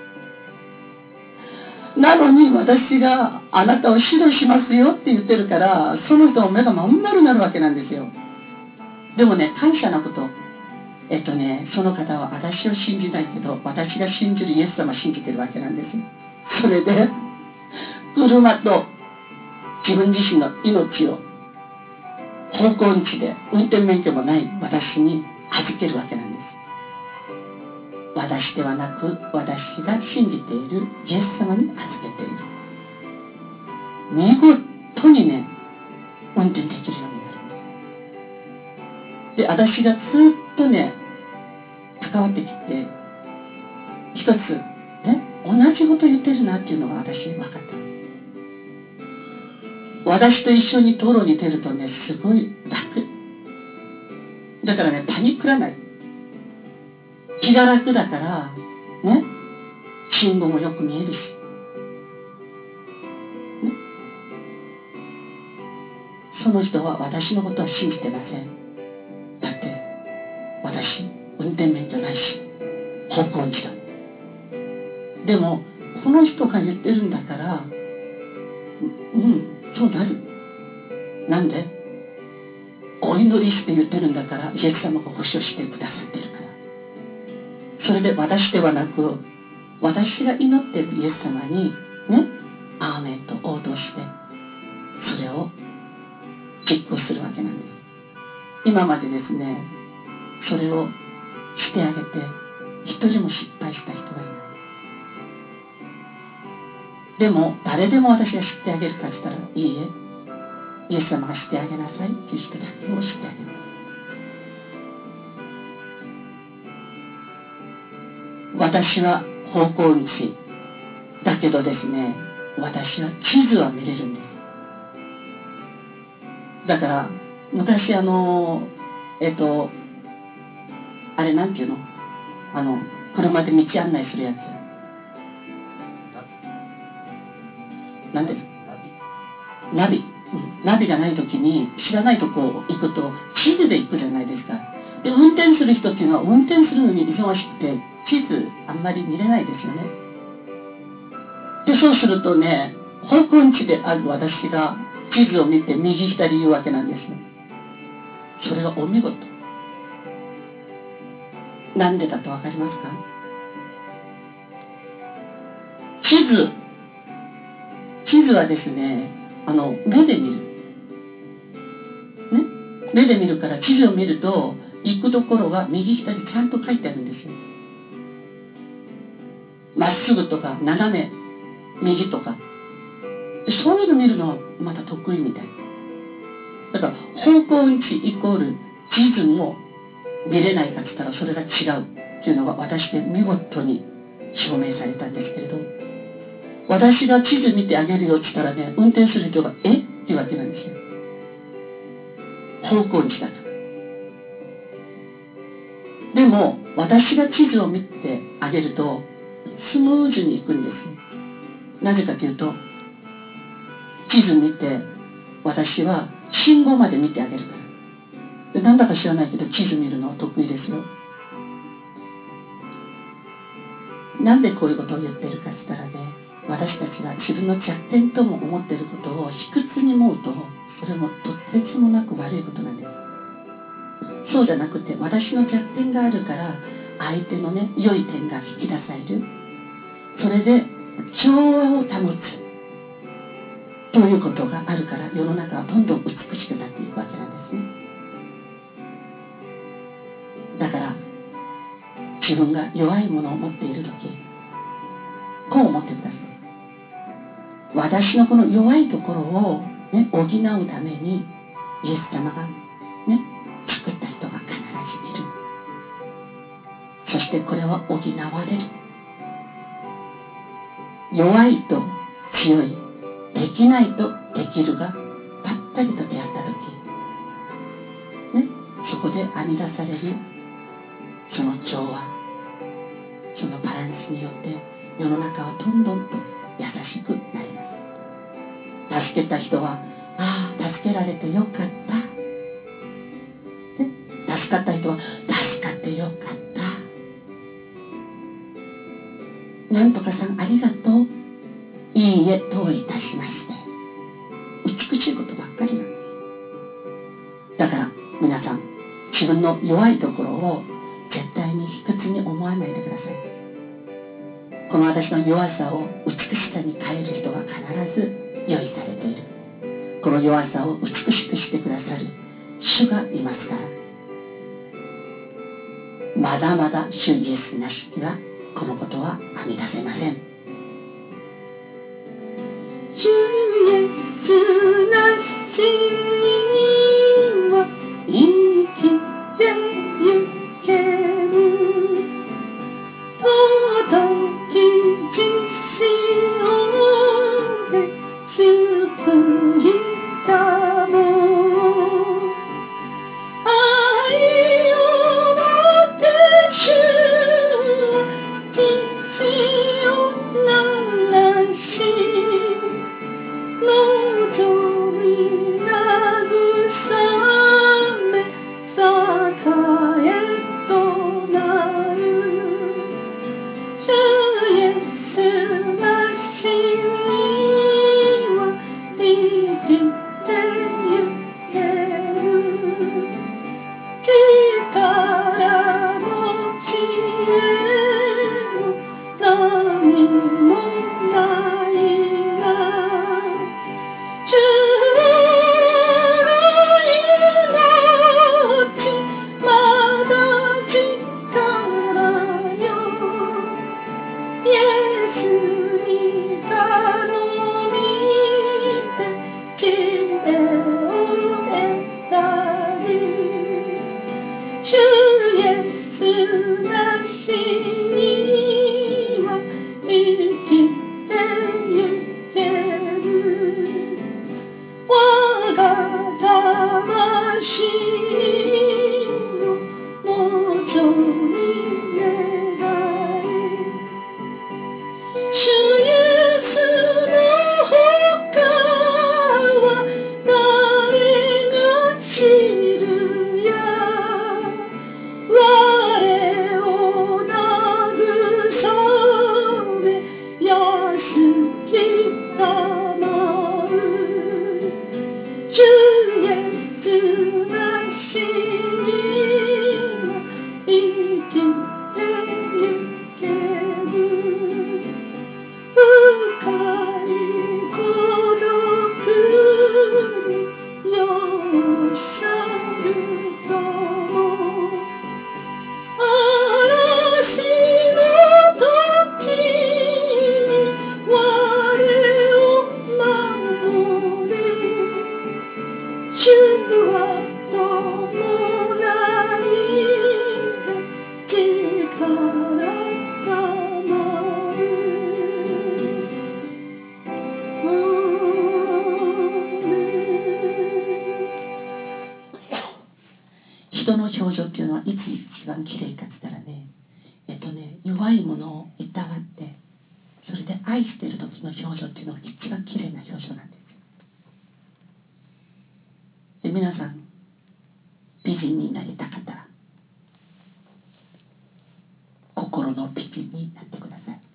なのに私があなたを指導しますよって言ってるから、その人の目がまん丸になるわけなんですよ。でもね感謝なこと、えっとねその方は私を信じないけど私が信じるイエス様を信じてるわけなんですよ。それで車と自分自身の命を方向音痴で運転免許もない私に預けるわけなんです。私ではなく私が信じているイエス様に預けている。見事にね運転できるようになるんです。で私がずっとね関わってきて一つね同じこと言ってるなっていうのが私分かったんです。私と一緒に道路に出るとねすごい楽だからね、パニックらない、気が楽だからね、信号もよく見えるし、ね、その人は私のことは信じてません。だって私運転免許ないし方向音痴だ。でもこの人が言ってるんだからうんそうなる。なんでお祈りして言ってるんだから、イエス様が保証してくださってるから。それで私ではなく私が祈ってるイエス様にねアーメンと応答してそれを実行するわけなんです。今までですねそれをしてあげて一人も失敗した人がいない。でも誰でも私が知ってあげるかって言ったら、いいえ、イエス様がしてあげなさいっていう人だけをしてあげます。私は方向音痴だけどですね、私は地図は見れるんです。だから昔あのえっとあれなんていうの、あの車で道案内するやつなんでナビ、うん、ナビがない時に知らないとこ行くと地図で行くじゃないですか。で運転する人っていうのは運転するのに忙しくて地図あんまり見れないですよね。でそうするとね方向音痴である私が地図を見て右左言うわけなんですよ。それがお見事。なんでだと分かりますか？地図地図はですねあの目で見る、ね、目で見るから地図を見ると行くところが右左ちゃんと書いてあるんですよ。まっすぐとか斜め右とかそういうの見るのはまた得意みたい。だから方向音痴イコール地図も見れないかっつったらそれが違うっていうのが私で見事に証明されたんですけれど、 私が地図見てあげるよって言ったらね、運転する人がえっていうわけなんですよ。方向音痴だから。でも私が地図を見てあげるとスムーズに行くんですよ。なぜかというと、地図見て私は信号まで見てあげるから。でなんだか知らないけど地図見るのは得意ですよ。なんでこういうことを言ってるかって言ったらね、私たちが自分の弱点とも思っていることを卑屈に思うと、それもとてつもなく悪いことなんです。そうじゃなくて、私の弱点があるから相手のね良い点が引き出される。それで調和を保つということがあるから、世の中はどんどん美しくなっていくわけなんですね。だから自分が弱いものを持っている時、こう思ってください。私のこの弱いところを、ね、補うためにイエス様が、ね、作った人が必ずいる。そしてこれは補われる。弱いと強い、できないとできるがぱったりと出会った時、ね、そこで編み出されるその調和、そのバランスによって世の中はどんどんと優しくなります。助けた人は、ああ助けられてよかった、ね、助かった人は助かってよかった、なんとかさんありがとう、いいえどういたしまして、美しいことばっかりなんです。だから皆さん、自分の弱いところを絶対に卑屈に思わないでください。この私の弱さを美しさに変える人が必ず用意されている。この弱さを美しくしてくださる主がいますから、まだまだ主イエスなしにはこのことは編み出せません。主イエスなしには生きてゆける。尊き十字をで救いたも愛をもって主は父を鳴らし望みな人の表情っていうのはいつ一番きれいかって言ったらね、えっとね弱いものをいたわってそれで愛している時の表情っていうのが一番きれいな表情なんですよ。で皆さん美人になりたかったら心の美人になってください。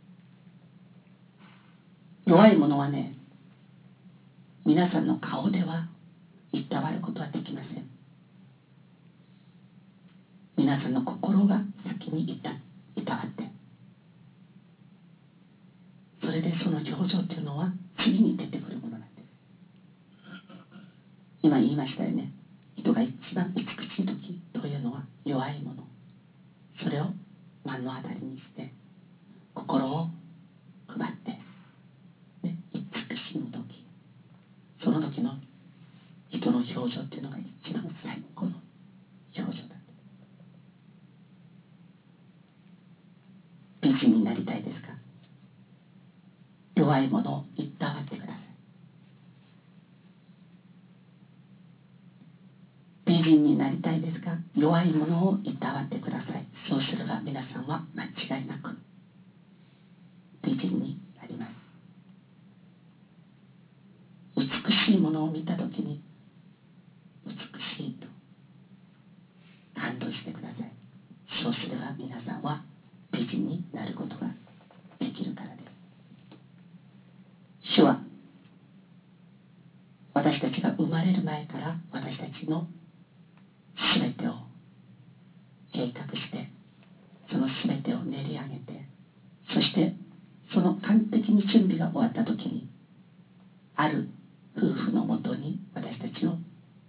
弱いものはね、皆さんの顔ではいたわることはできません。皆さんの心が先にいたいたわって、それでその表情っていうのは次に出てくるものなんです。今言いましたよね、人が一番美しい時というのは弱いもの、それを目の当たりにして心を配って、ね、慈しむ時、その時の人の表情っていうのが一番最高の表情だ。美人になりたいですか？弱いものをいたわってください。美人になりたいですか？弱いものをいたわってください。そうすれば皆さんは間違いなく美人になります。美しいものを見たときに美しいと感動してください。そうすれば皆さんは美人になることができるからです。主は私たちが生まれる前から私たちのすべてを計画して、そのすべてを練り上げて、そしてその完璧に準備が終わった時にある夫婦のもとに私たちを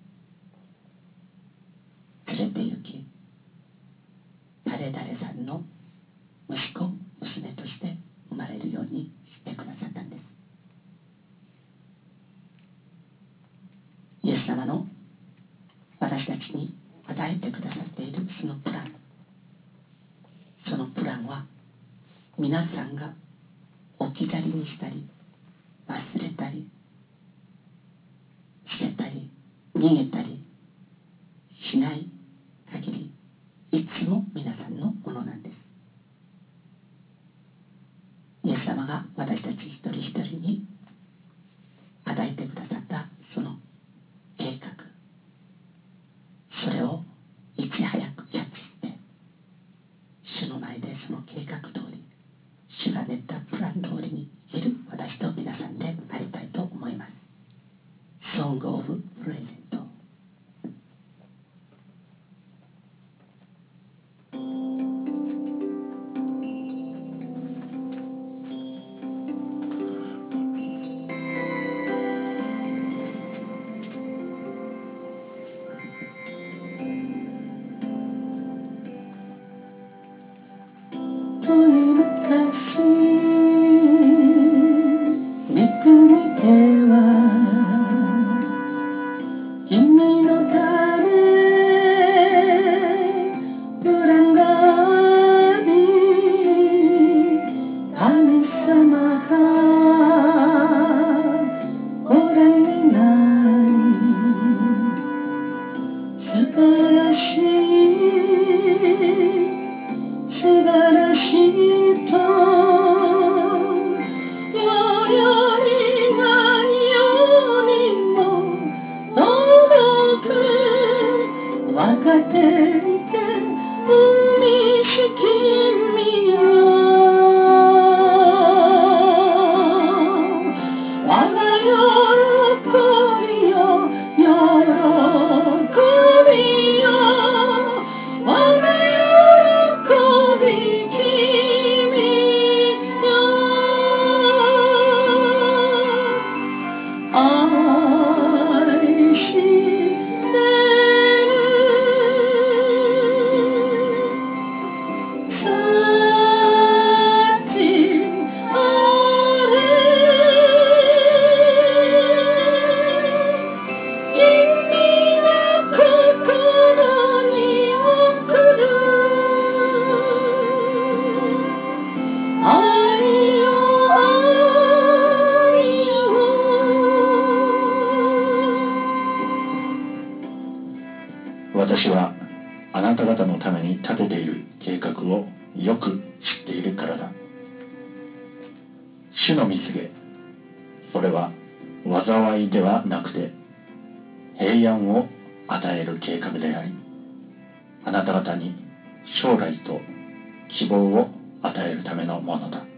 連れて行き、誰々さんの息子娘として生まれるようにしてくださったんです。イエス様の私たちに与えてくださっているそのプラン、そのプランは皆さんが置き去りにしたり忘れたり捨てたり逃げたりしない限りいつも皆さんのものなんです。イエス様が私たち一人一人に与えてくださったその計画、それをいち早くキャッチして主の前でその計画通り、主が練ったプラン通りに生きる私と皆さんでありたいと思います。Song of Present。遠い昔めくりては私はあなた方のために立てている計画をよく知っているからだ。主の御告げ、それは災いではなくて平安を与える計画であり、あなた方に将来と希望を与えるためのものだ。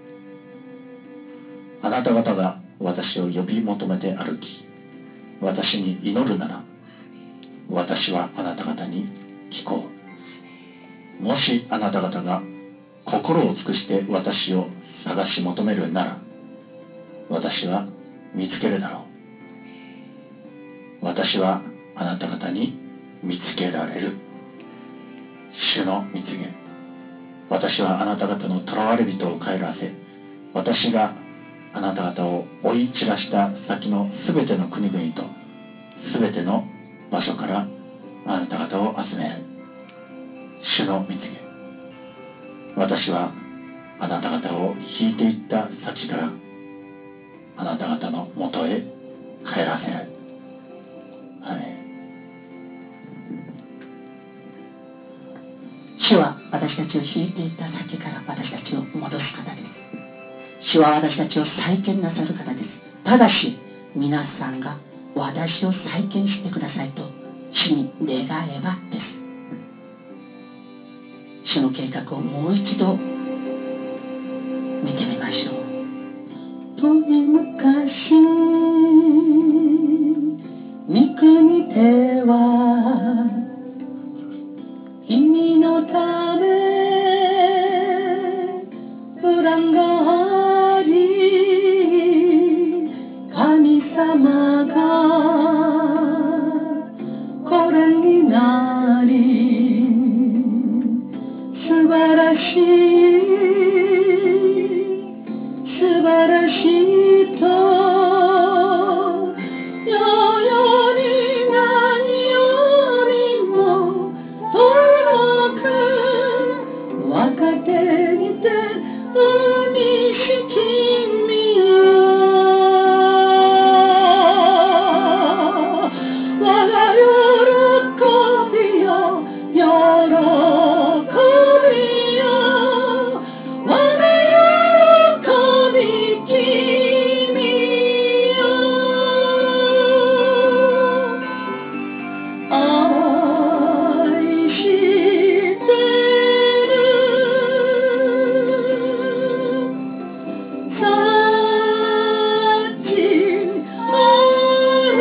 あなた方が私を呼び求めて歩き、私に祈るなら、私はあなた方に聞こう。もしあなた方が心を尽くして私を探し求めるなら、私は見つけるだろう。私はあなた方に見つけられる。主の御告げ。私はあなた方の囚われ人を帰らせ、私があなた方を追い散らした先のすべての国々とすべての場所からあなた方を集める。主の御告げ。私はあなた方を引いていった先からあなた方のもとへ帰らせる。アーメン。 主は私たちを引いていった先から私たちを戻す方です。主は私たちを再建なさる方です。ただし皆さんが私を再建してくださいと主に願えばです。主の計画をもう一度見てみましょう。遠い昔、御国では君のためプランがあり、神様がご覧になり、素晴らしい素晴らしいと世より何よりも遠く分かっていて海し君よ、我が喜びよ喜びよ、我が喜び君よ、愛してる幸あれ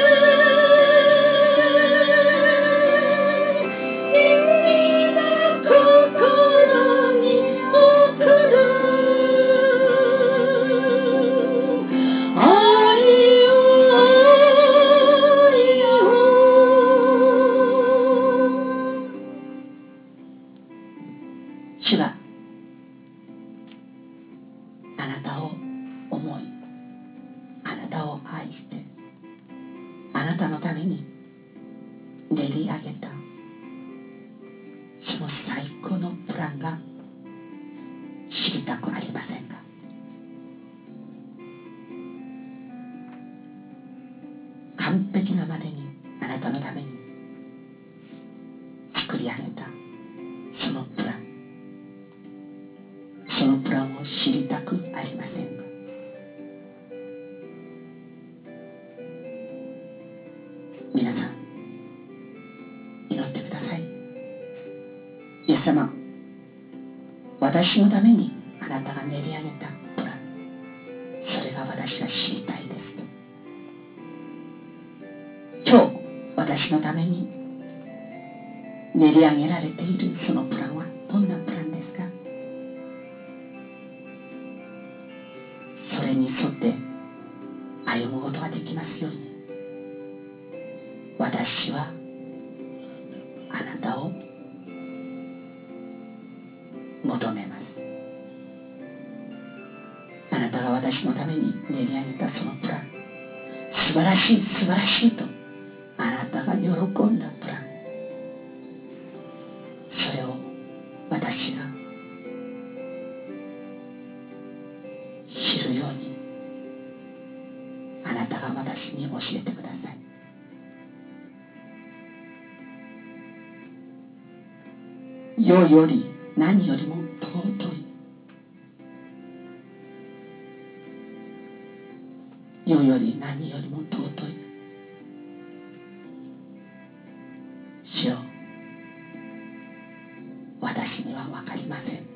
君の心に送る愛よ愛よ。主はあなたを思い、あなたを愛してあなたのために練り上げたその最高のプランが知りたくありませんか？完璧なまでにあなたのために作り上げたそのプラン、そのプランを知りたくありませんか？皆さん祈ってください。イエス様、私のためにあなたが練り上げたプラン、それが私は知りたいですと。今日私のために練り上げられているそのプランはどんなプランですか？それに沿って歩むことができますように、私はあなたを求めます。あなたが私のために練り上げたそのプラン、素晴らしい素晴らしいとあなたが喜んだプラン、それを私が知るようにあなたが私に教えてください。 世より何よりも尊い、世より何よりも尊い。主よ、私には分かりません。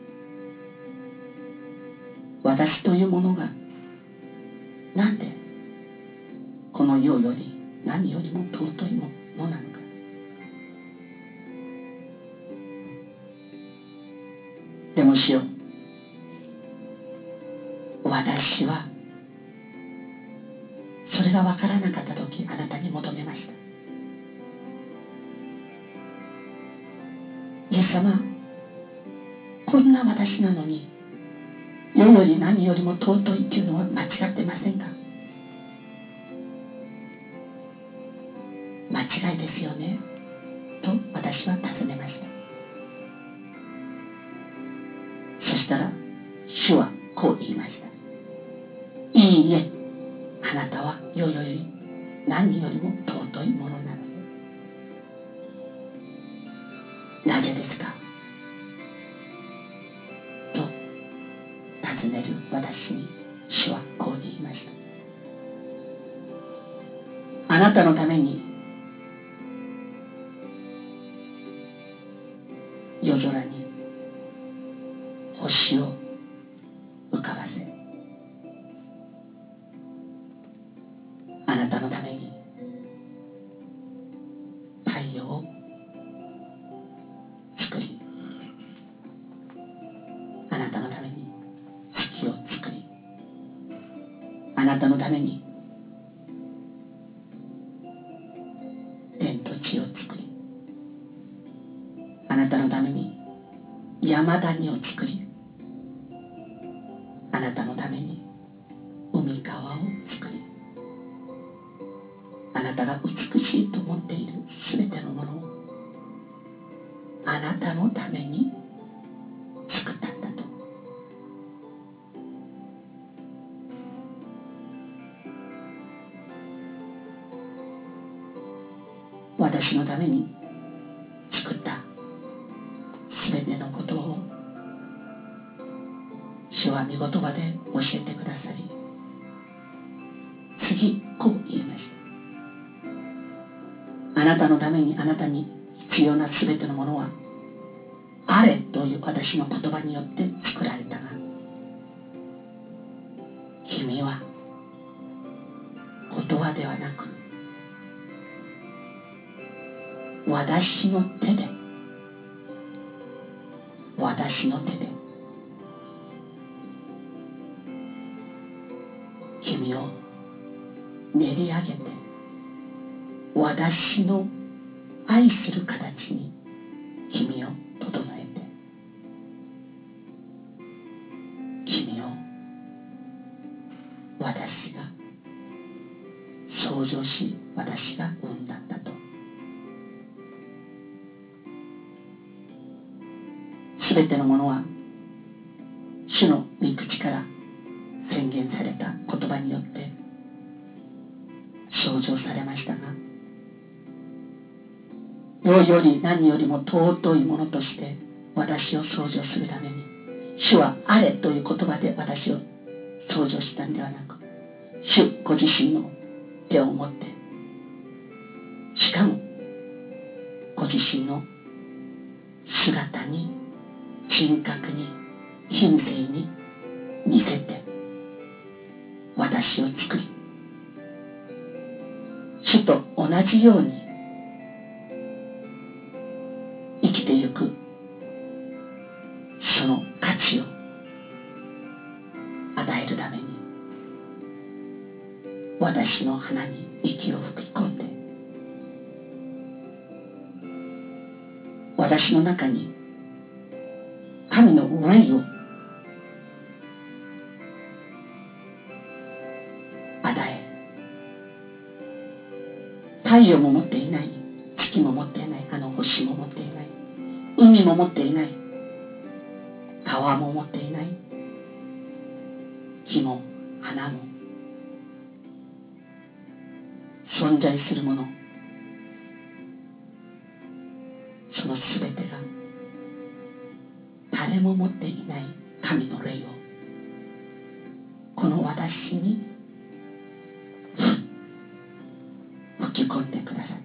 私というものがなんでこの世より何よりも尊いものなのか。でも主よ、私はそれが分からなかった時、あなたに求めました。イエス様、こんな私なのに世より何よりも尊いっていうのは間違ってませんか。間違いですよねと私は尋ねました。そしたら主はこう言いました。いいえ、あなたは世より何よりも尊いものなのよ。なぜですかと尋ねる私に主はこう言いました。あなたのために夜空に星を浮かばせ、あなたのために太陽を作り、あなたのために月を作り、あなたのために天と地を作り、あなたのために山谷を作り、あなたのために海川を作り、あなたが美しいと思っているすべてのものをあなたのために作ったんだと。私のために作ったすべてのことを主は御言葉で教えてくださり、次こう言いました。あなたのために、あなたに必要なすべてのものはあれという私の言葉によって作られたが、君は言葉ではなく私の手で、私の手で君を練り上げて、私の愛する形に君を整えて、君を私が創造し、私が生んだんだと。すべてのものは主の御口から宣言された言葉によって創造されましたが、世より何よりも尊いものとして私を創造するために、主はあれという言葉で私を創造したんではなく、主ご自身の手を持って、しかもご自身の姿に、人格に、品性に似せて私を作り、主と同じように生きてゆくその価値を与えるために、私の鼻に息を吹き込んで、私の中に神の霊を与え、太陽も持っていない、月も持っていない、あの星も持っていない、海も持っていない、川も持っていない、木も花も存在するもの、そのすべてが誰も持っていない神の霊をこの私に吹き込んでくださって、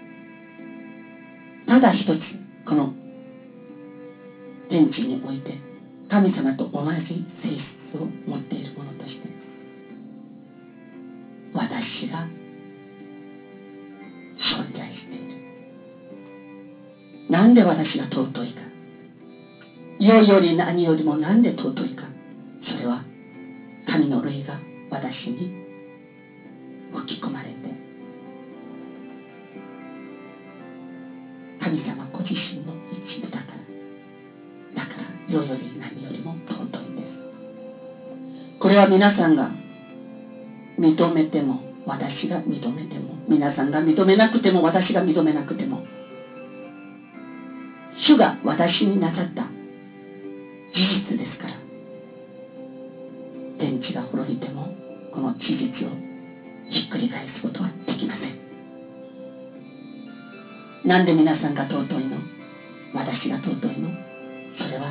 ただ一つこの天地において神様と同じ性質を持っているものとして、私が存在している。なんで私が尊いか、世より何よりもなんで尊いか、それは神の霊が私に吹き込まれて、神様ご自身の一部だから、だから世より何よりも尊いんです。これは皆さんが認めても私が認めても、皆さんが認めなくても私が認めなくても、主が私になさった事実ですから、天地が滅びてもこの事実をひっくり返すことはできません。なんで皆さんが尊いの、私が尊いの、それは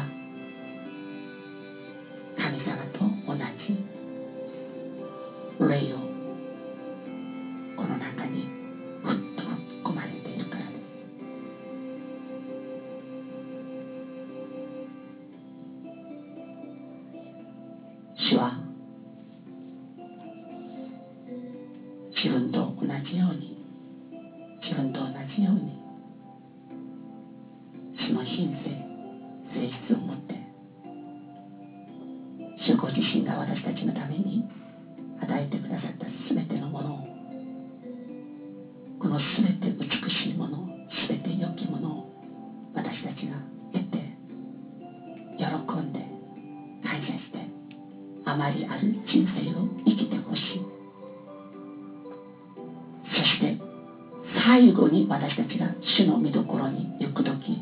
神様と同じ霊をこの中にふっと吹き込まれているからです。主は自分と同じように自分と同じようにその品性性質を持って、主ご自身が私たちのために与えてくださったすべてのものを、このすべて美しいもの、すべて良きものを私たちが得て喜んで感謝して、あまりある人生を生きてほしい。そして最後に私たちが主の御所に行くとき、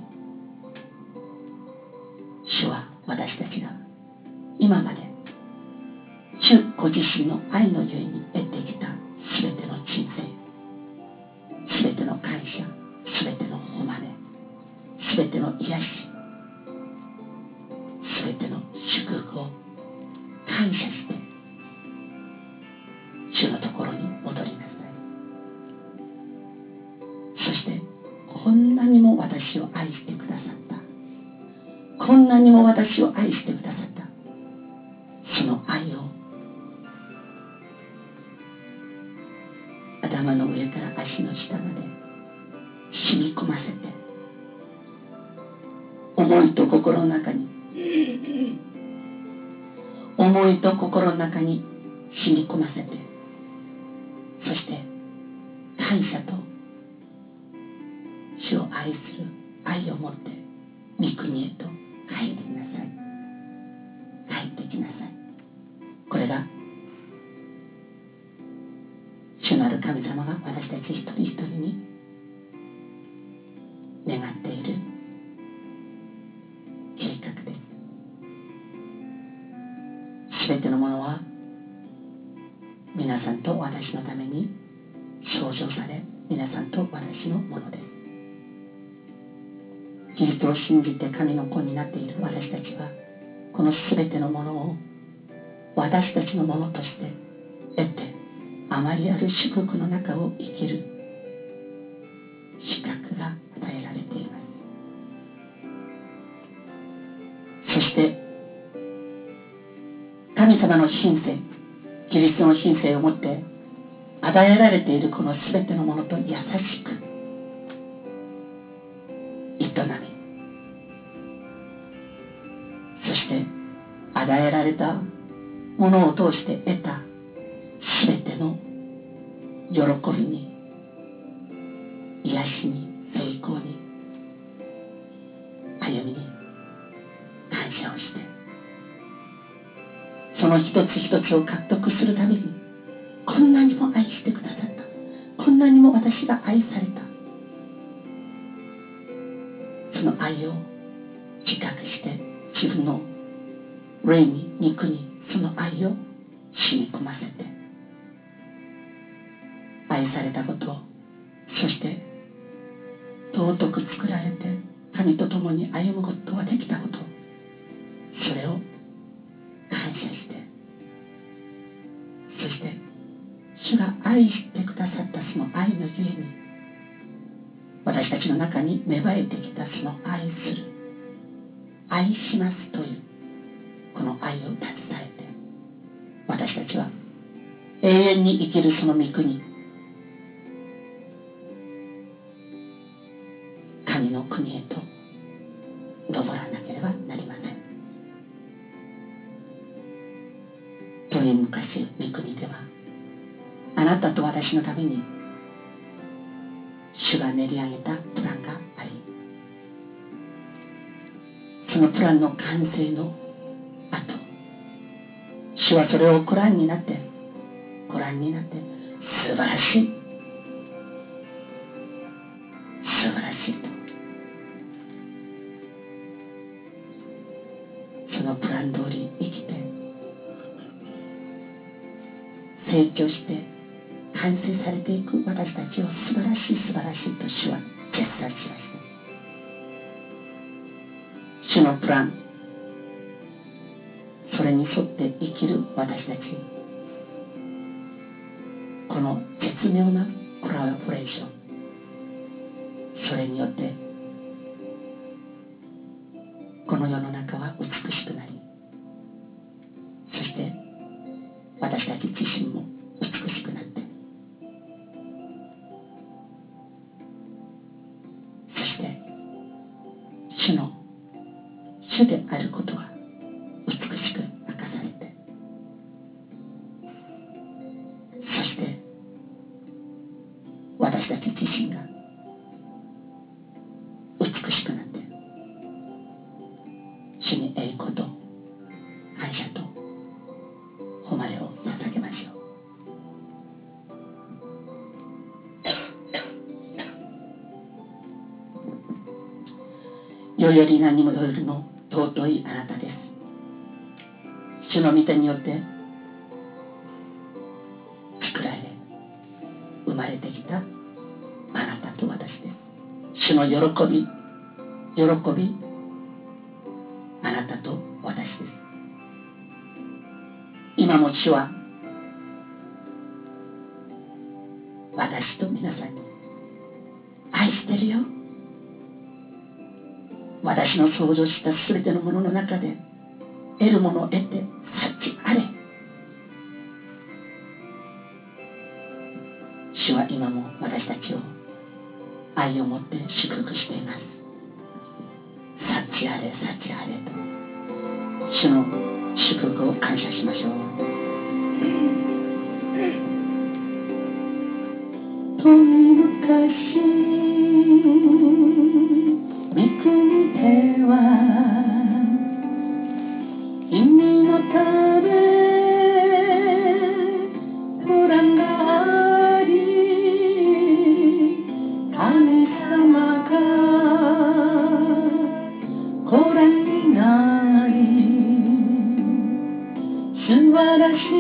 主は私たちが今まで主ご自身の愛のゆえに得てきたすべての人生、すべての感謝、すべての誉れ、すべての癒し、すべての祝福を感謝して主のところに戻りなさい。そしてこんなにも私を愛してくださった、こんなにも私を愛してくださった、その愛を頭の上から足の下まで染み込ませて、思いと心の中に思いと心の中に染み込ませて、そして感謝と主を愛する愛を持って御国へと帰ってきなさい。帰ってきなさい。これが主なる神様が私たち一人一人に願っている計画です。すべてのものは皆さんと私のために創造され、皆さんと私のものです。キリストを信じて神の子になっている私たちは、このすべてのものを私たちのものとして得て、あまりある祝福の中を生きる資格が与えられています。そして神様の品性、キリストの品性をもって与えられているこのすべてのものと優しく営み、そして与えられたものを通して得たすべての喜びに、癒しに、成功に、歩みに感謝をして、その一つ一つを獲得するために、こんなにも愛してくださった、こんなにも私が愛された、その愛を自覚して自分の霊に、肉にその愛を染み込ませて、愛されたこと、そして尊く作られて神と共に歩むことができたこと、 それを感謝して、そして主が愛してくださったその愛のゆえに、私たちの中に芽生えてきたその愛する、愛しますというこの愛を携えて、私たちは永遠に生きるその御国、神の国へと登らなければなりません。遠い昔、御国ではあなたと私のために主が練り上げたプランがあり、そのプランの完成の後、主はそれをご覧になってご覧になって素晴らしい、素晴らしいと、そのプラン通り生きて成長して完成されていく私たちを素晴らしい素晴らしいと主は絶賛しました。主のプラン、それに沿って生きる私たち、この絶妙なコラボレーション、それによってこの世の中は美しくなり、そして私たち自身も美しくなって、そして主の主であることが美しく明かされて、そして私たち自身が美しくなって、主に栄光と感謝と誉れを捧げましょう。世より何もよりも尊いあなたです。主の御手によって作られ生まれてきたあなたと私です。主の喜び喜びあなたと私です。今も主は私と皆さんに愛してるよ、私の創造したすべてのものの中で得るものを得て幸あれ。主は今も私たちを愛を持って祝福しています。幸あれ幸あれと主の祝福を感謝しましょう。遠い昔、御国では君のためプランがあり、神様がご覧になり、素晴らし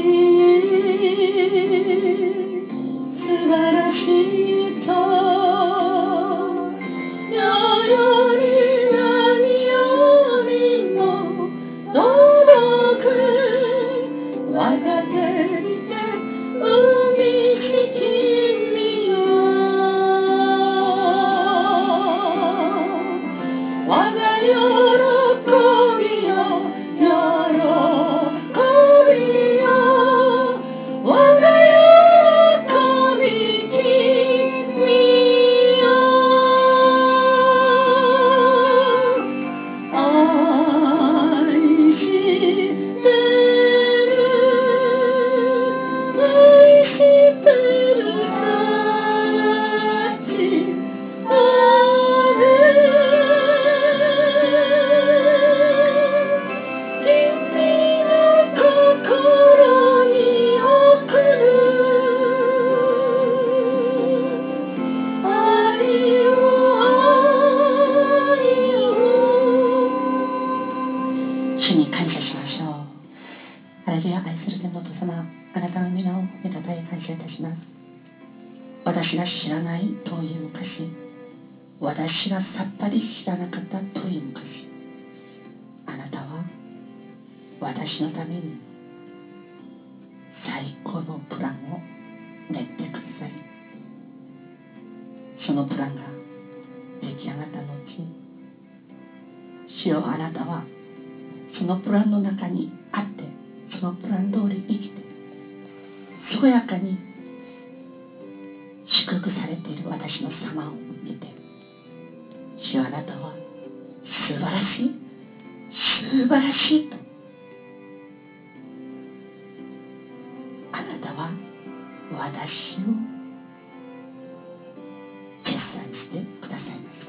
い素晴らしいと、世より何よりも届く我が手にて生みし君よ、我が喜びよ喜びよ、我が喜び君よ、愛してる愛してる幸あれ、君の心に送る愛を愛を、主に感謝しましょう。ハレルヤ。愛する天のお父様、あなたの皆を褒めたたえ感謝いたします。私が知らない遠い昔、私がさっぱり知らなかった遠い昔、あなたは私のために最高のプランを練ってくださり、そのプランが出来上がった後、主よ、あなたはそのプランの中にあって、そのプラン通り生きて健やかに祝福されている私の様を見て、主よ、あなたは素晴らしい、素晴らしいと、あなたは私を決算してくださいました。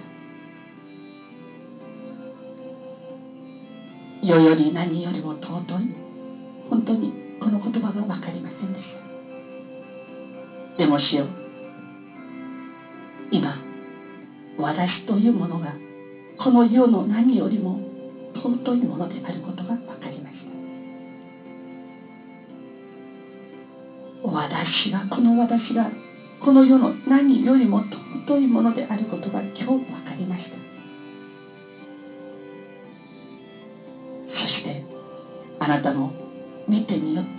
世より何よりも尊い、本当にこの言葉が分かりませんでした。でも主よ、今私というものがこの世の何よりも尊いものであることが分かりました。私がこの私がこの世の何よりも尊いものであることが今日分かりました。そしてあなたの御手によって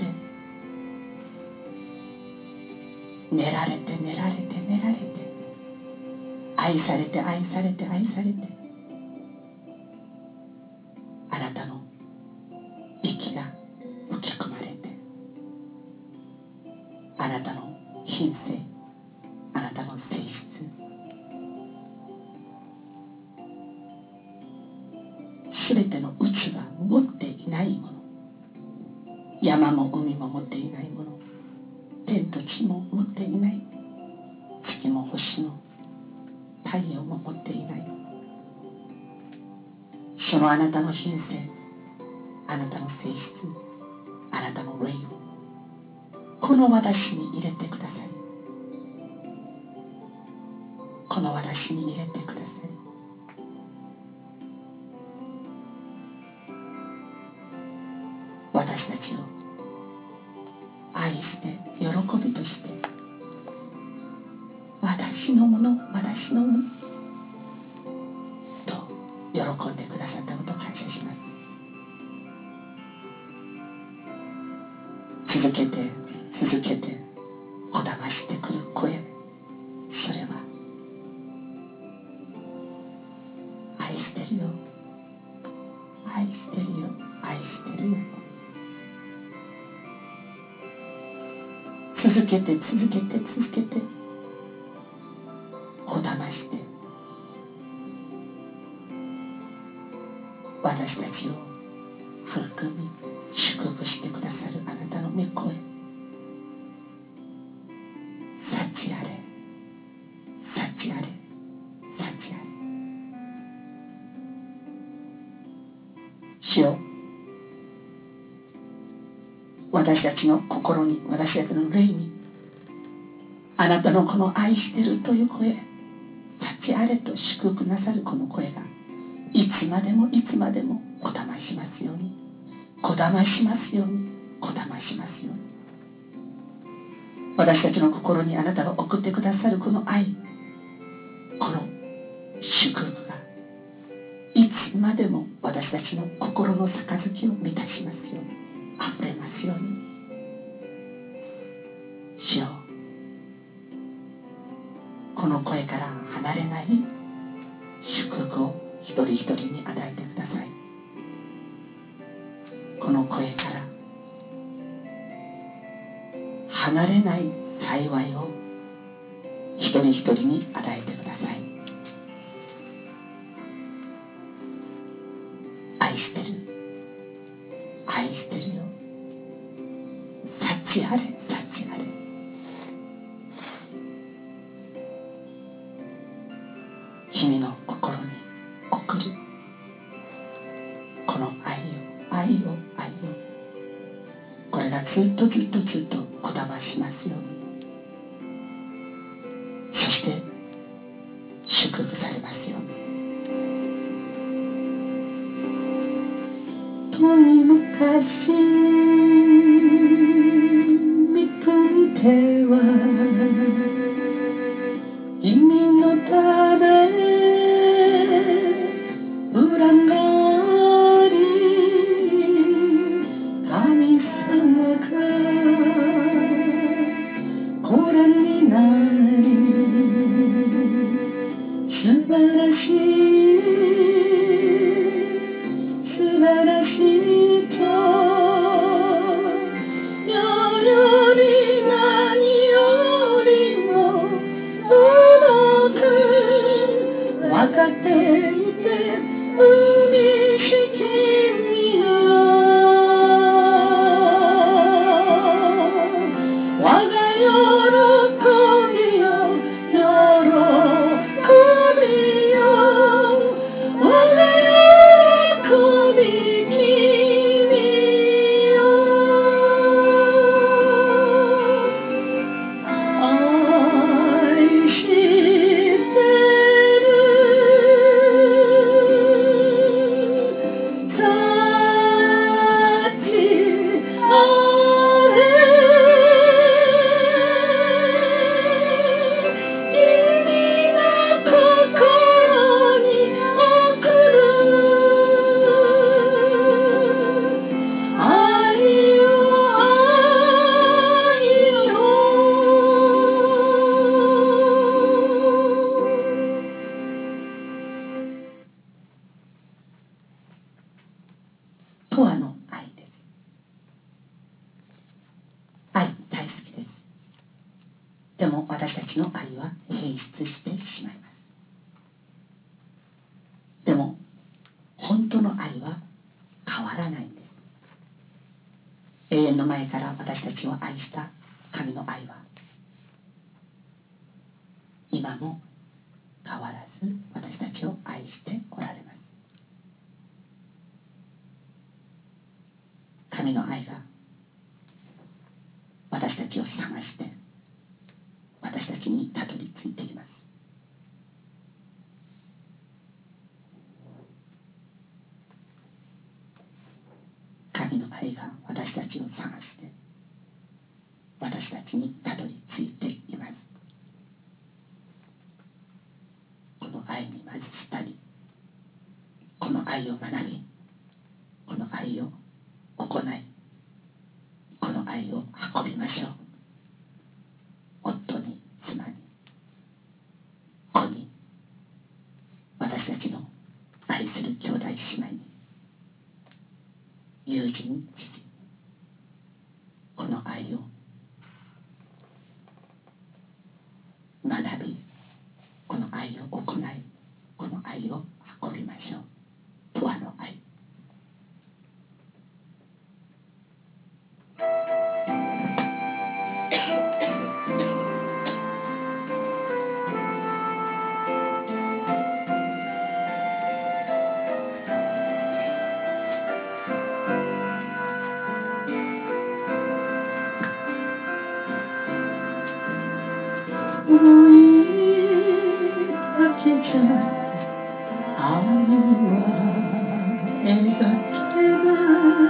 練られて練られて練られて、愛されて愛されて愛されて、あなたの息が吹き込まれて、あなたの品性、あなたの性質、すべての器が持っていないもの、山も海も持っていないもの、天と地も持っていない、月も星も太陽も持っていない、そのあなたの品性、あなたの性質、あなたの霊をこの私に入れてください。この私に入れてください。私たちを愛して喜びとして、私のもの、私のものと喜んでくださったことを感謝します。続けて続けてこだましてくる声、それは愛してるよ、愛してるよ、愛してるよ。続けて続けて続けてこだまして私たちを含み祝福してくださるあなたの御声、幸あれ幸あれ幸あれ。主よ、私たちの心に、私たちの霊に、あなたのこの愛してるという声、幸あれと祝福なさるこの声がいつまでもいつまでもこだましますように、こだましますように、こだましますように。私たちの心にあなたが送ってくださるこの愛、この祝福がいつまでも私たちの心の杯を満たしますように、あふれますように。主よ、この声から離れない祝福を一人一人に与えてください。この声から離れない幸いを一人一人に与えてください。愛してる、愛してるよ、幸あれ幸あれ。君の心に送るこの愛を愛を愛を、これがずっとずっとずっとこだましますように、そして祝福されますように。遠い昔、御国では君のため裏があり、 ご覧になり素晴らしい素晴らしいとより何よりも遠く分かっていて海しきに我が喜びよ喜びよ我が喜び君よ愛してる幸あれ君の心に送る愛よ愛よ永遠の愛です。愛大好きです。でも私たちの愛は変質してしまいます。でも本当の愛は変わらないんです。永遠の前から私たちを愛した神の愛は今も変わらず私たちを愛しておられます。神の愛が私たちを探して私たちにたどり着いています。神の愛が私たちを探して私たちにたどり着いています。この愛にまず浸り、この愛を学び、この愛を行い、この愛を運びましょう。夫に、妻に、子に、私たちの愛する兄弟姉妹に、友人、知人、この愛を学び、この愛を行い、この愛を運びましょう。永遠の愛。愛だけじゃ愛は描けない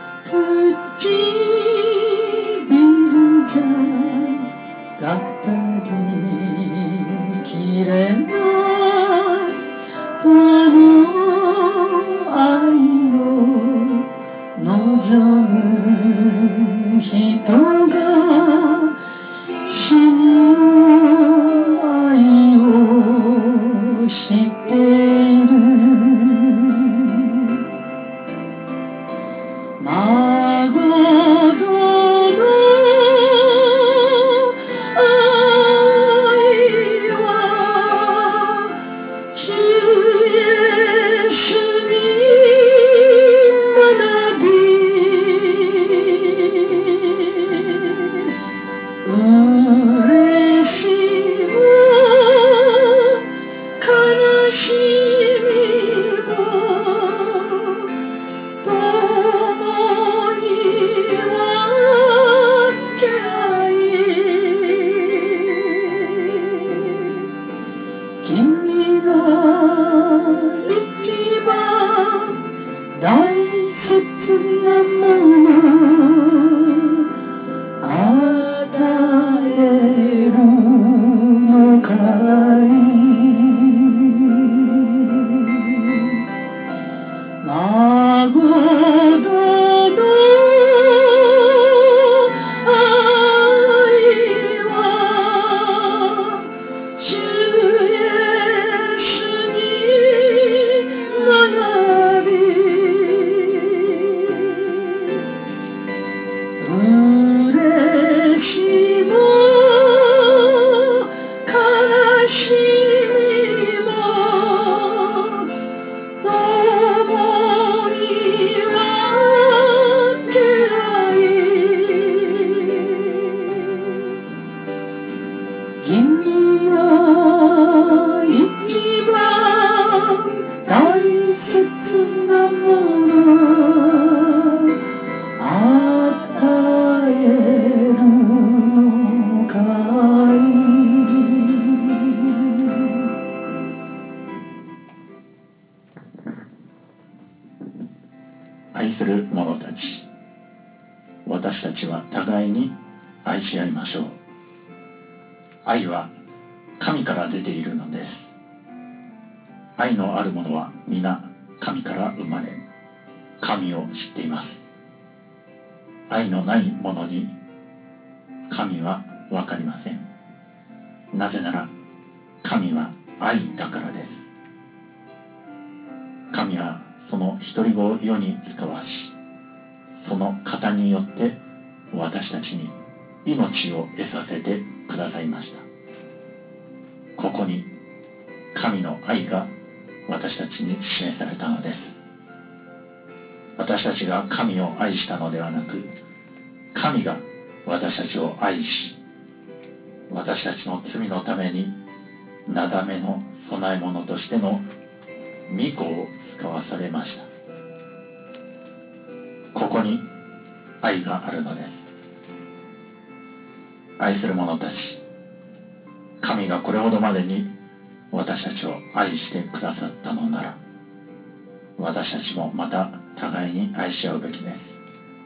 唇じゃ語りきれないあの愛を望む人が死ぬ愛を知っている孫の愛は主イエスに学び嬉しも悲しみも共に分け合い君が一番大切なもの与え君は一番大切なもの与えるのかい。 愛する者たち、私たちは互いに愛し合いましょう。愛は神から出ているのです。愛のある者は皆神から生まれ、神を知っています。愛のない者に神は分かりません。なぜなら神は愛だからです。神はその独り子を世に使わし、その方によって私たちに命を得させてくださいました。ここに神の愛が私たちに示されたのです。私たちが神を愛したのではなく、神が私たちを愛し、私たちの罪のためになだめの供え物としての御子を使わされました。ここに愛があるのです。愛する者たち、神がこれほどまでに私たちを愛してくださったのなら、私たちもまた互いに愛し合うべきです。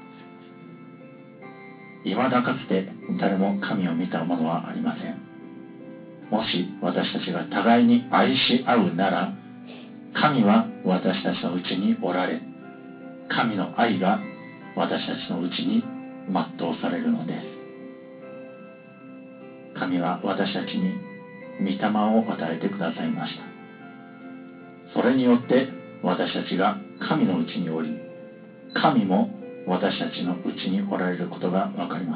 いまだかつて誰も神を見た者はありません。もし私たちが互いに愛し合うなら、神は私たちのうちにおられ、神の愛が私たちのうちに全うされるのです。神は私たちに御霊を与えてくださいました。それによって私たちが神のうちにおり、神も私たちのうちにおられることがわかります。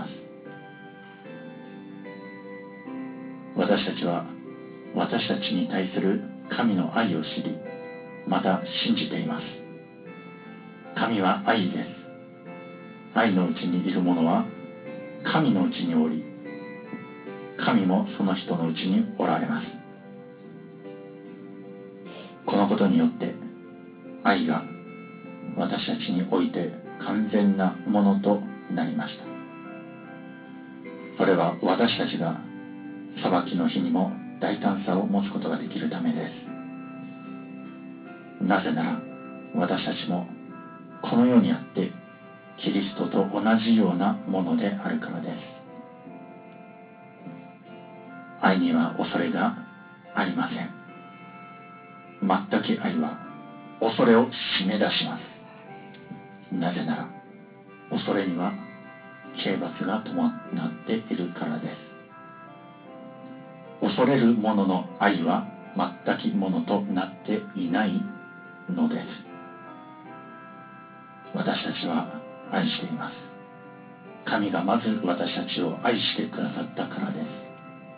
私たちは私たちに対する神の愛を知り、また信じています。神は愛です。愛のうちにいる者は神のうちにおり、神もその人のうちにおられます。このことによって愛が私たちにおいて完全なものとなりました。それは私たちが裁きの日にも大胆さを持つことができるためです。なぜなら私たちもこの世にあってキリストと同じようなものであるからです。愛には恐れがありません。全く愛は恐れを締め出します。なぜなら恐れには刑罰が伴っているからです。恐れる者の愛は全くものとなっていないのです。私たちは愛しています。神がまず私たちを愛してくださったからです。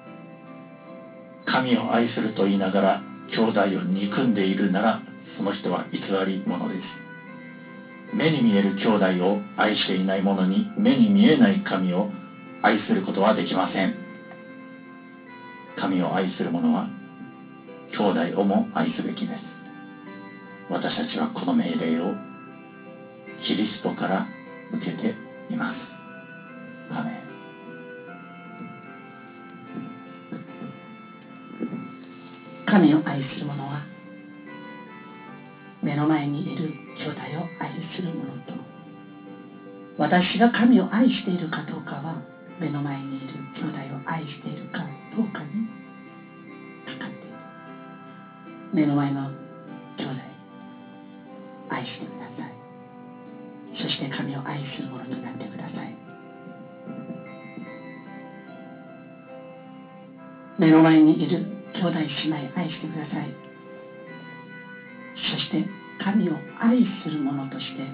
神を愛すると言いながら兄弟を憎んでいるなら、その人は偽り者です。目に見える兄弟を愛していない者に目に見えない神を愛することはできません。神を愛する者は兄弟をも愛すべきです。私たちはこの命令をキリストから受けています。アメン。 神を愛する者は目の前にいる兄弟を愛する者と、私が神を愛しているかどうかは目の前にいる兄弟を愛しているかどうかにかかっている。目の前の兄弟愛してください。そして神を愛する者となってください。目の前にいる兄弟姉妹愛してください。そして神を愛する者として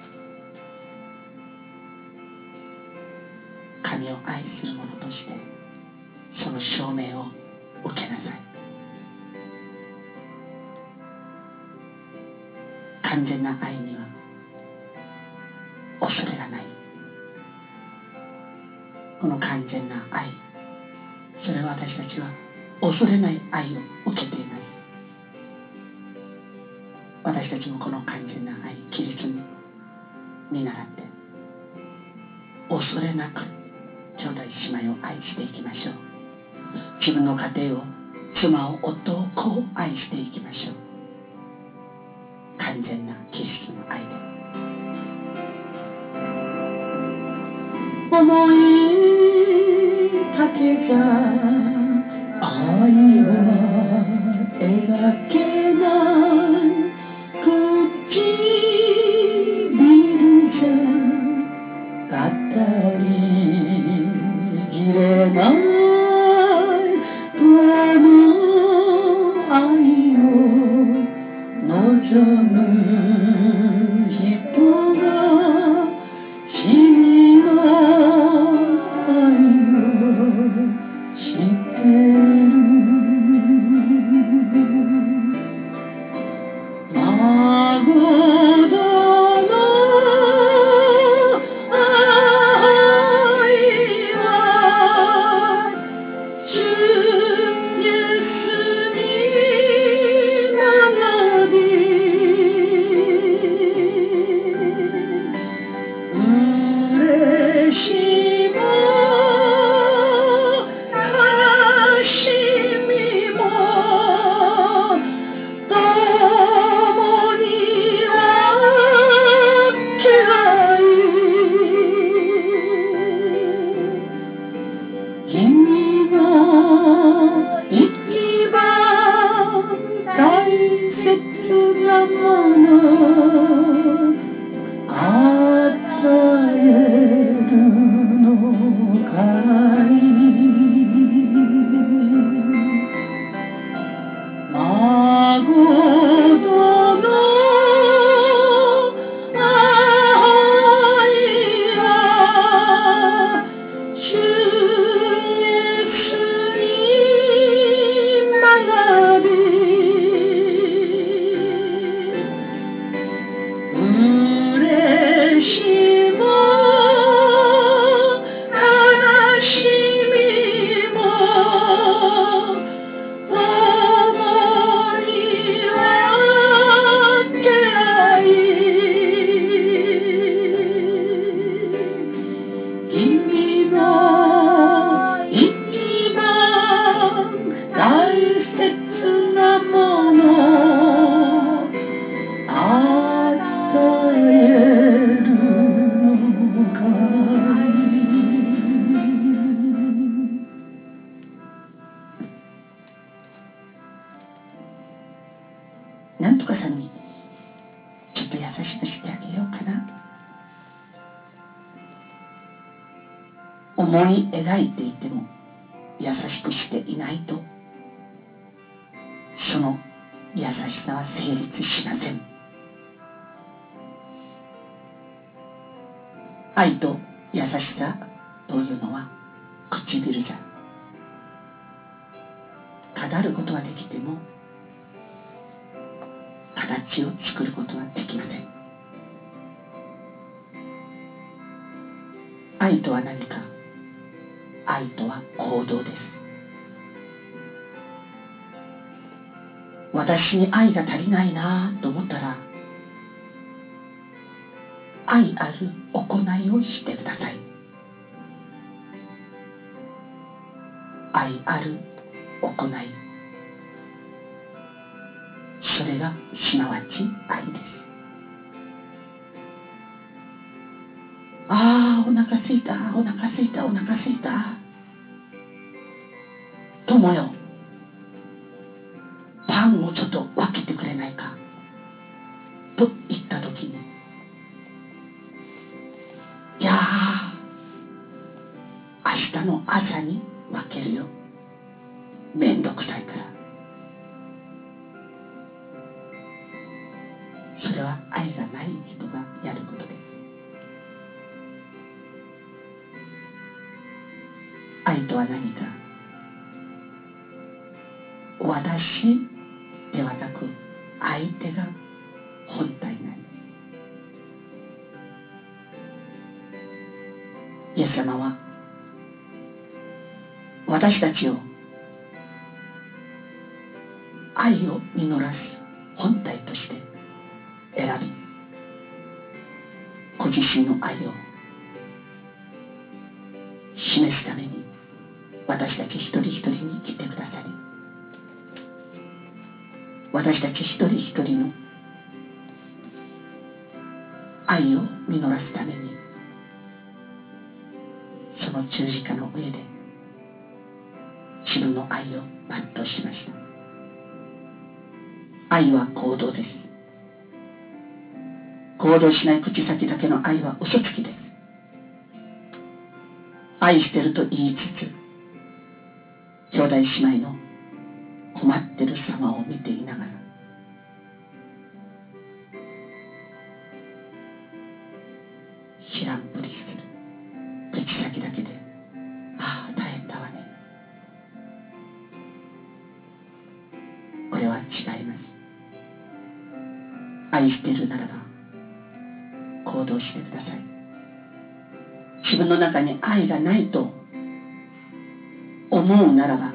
神を愛する者としてその証明を受けなさい。完全な愛には恐れがない。この完全な愛、 それは私たちは恐れない愛を受けています。私たちもこの完全な愛、キリストに見習って恐れなく兄弟姉妹を愛していきましょう。自分の家庭を、妻を、夫をこう愛していきましょう。完全なキリストの愛で。思いかけじゃ愛は描けない、唇じゃ語りきれないあの愛を望む人が君の愛を知ってる。まごどの愛は主イエスに学び、嬉しも悲しみも共に分け合い、君の一番大切なもの与えるのかい。まごどの愛は主イエスに学び、嬉しも悲しみも共に分け合い、君の一番大切なもの与えるのかい。なんとかさんにちょっと優しくしてあげようかな。思い描いていても優しくしていないと、その優しさは成立しません。愛と優しさというのは唇じゃ。語ることはできても形を作ることはできません。愛とは何か。愛とは行動です。私に愛が足りないなと思ったら、愛ある行いをしてください。愛ある行い、それがすなわち愛です。ああ、お腹すいた、お腹すいた、お腹すいた。友よ、パンをちょっと分けてくれないかと言ったときに、いやー、明日の朝に分けるよ。めんどくさいから。それは愛がない人がやることです。愛とは何か。私ではなく相手が本体なんです。イエス様は私たちを愛を実らす本体として選び、ご自身の愛を示すために私たち一人一人に来てくださり、私たち一人一人の愛を実らすためにその十字架の上で自分の愛を全うしました。愛は行動です。行動しない口先だけの愛は嘘つきです。愛してると言いつつ、兄弟姉妹の困ってる様を見ていながら、知らんぷりする。口先だけで、ああ大変だわね。これは違います。愛しているならば行動してください。自分の中に愛がないと思うならば、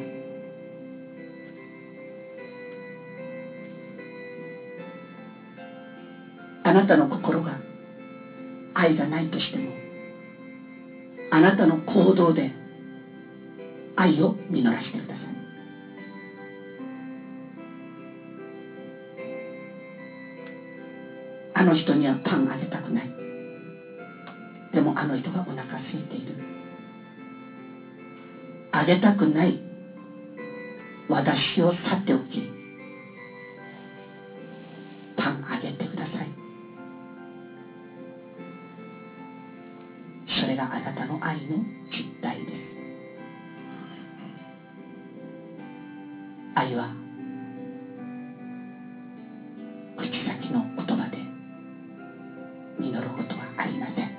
あなたの心が愛がないとしても、あなたの行動で愛を実らしてください。あの人にはパンあげたくない。でもあの人がお腹空いている。あげたくない私をさておき、パンあげてください。それがあなたの愛の実態です。愛は口先の言葉で実ることはありません。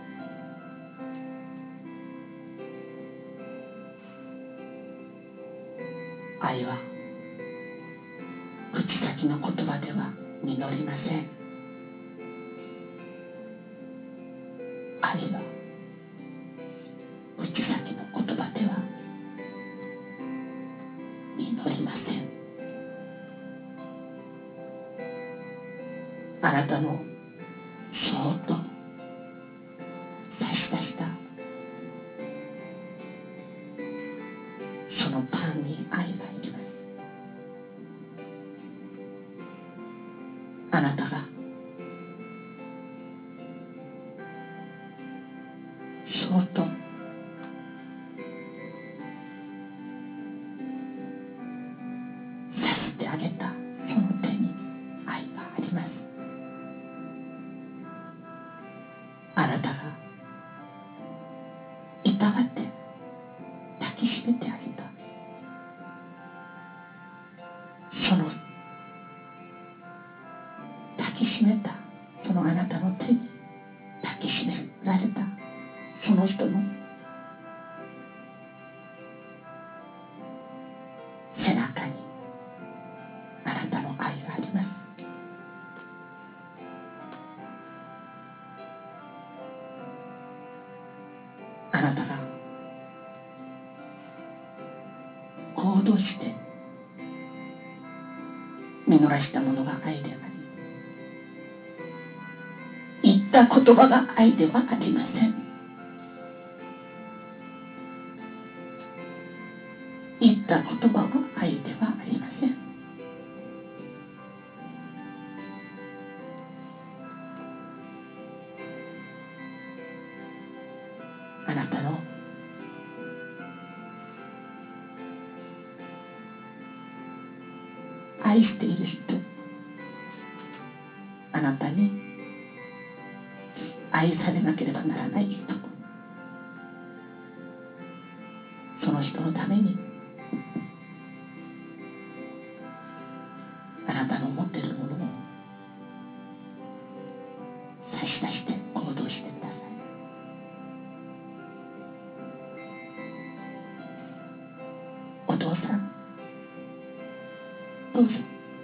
愛は口先の言葉では実りません。愛は口先の言葉では実りません。あなたのそーっと差し出したそのパンに愛がいります。あなたがそーっとさせてあげたその手に愛があります。あなたがいたわって抱きしめてあげたその抱きしめたそのあなたの手に抱きしめられたその人の背中にあなたの愛があります。あなたが行動して実らしたものが愛であり、言った言葉が愛ではありません。言った言葉は愛ではありません。あなたの愛している人、あなたに愛されなければならない人、その人のためにあなたの持っているものを差し出して行動してください。お父さん、どうぞ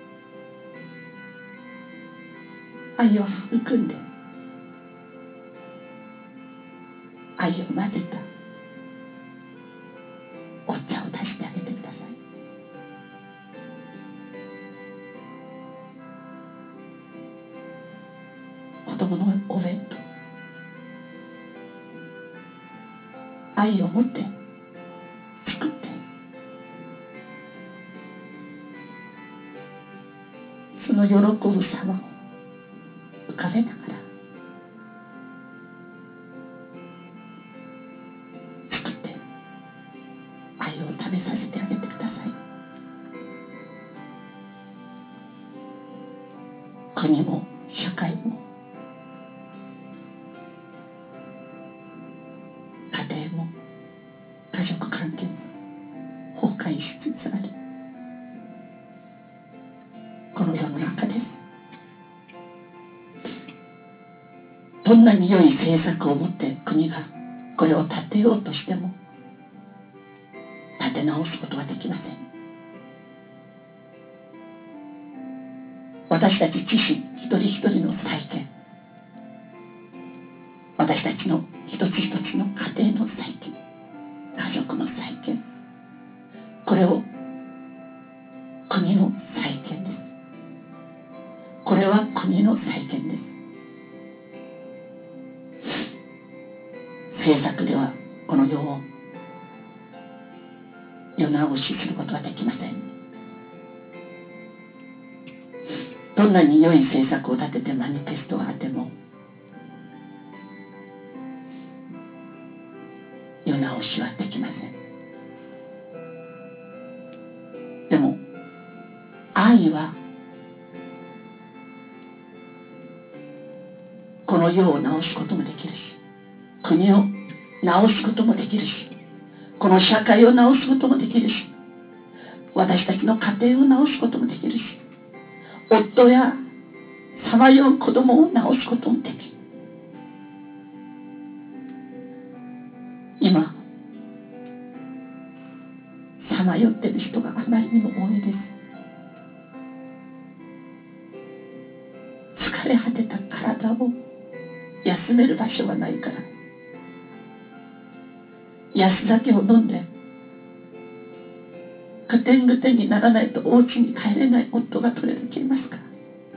愛を含んで愛を混ぜたお茶を出してあげてください。子供のお弁当、愛を持って作って、その喜ぶ様を浮かべながら作って愛を食べさせてあげてください。国も社会も家庭も家族関係も崩壊しつつあるこの世の中です。どんなに良い政策を持って国がこれを立てようとしても立て直すことはできません。私たち自身一人一人の再建、私たちの一つ一つの家庭の再建、家族の再建、これを国の再建です。これは国の再建です。政策ではこの世を世直しすることはできません。どんなに良い政策を立ててマニフェストがあっても世直しはできません。でも愛はこの世を直すこともできるし、国を直すこともできるし、この社会を直すこともできるし、私たちの家庭を直すこともできるし、夫やさまよう子供を直すこともできる。今さまよっている人があまりにも多いです。疲れ果てた体を休める場所がないから安酒を飲んでぐてんぐてんにならないとお家に帰れない夫が取れだけいますか。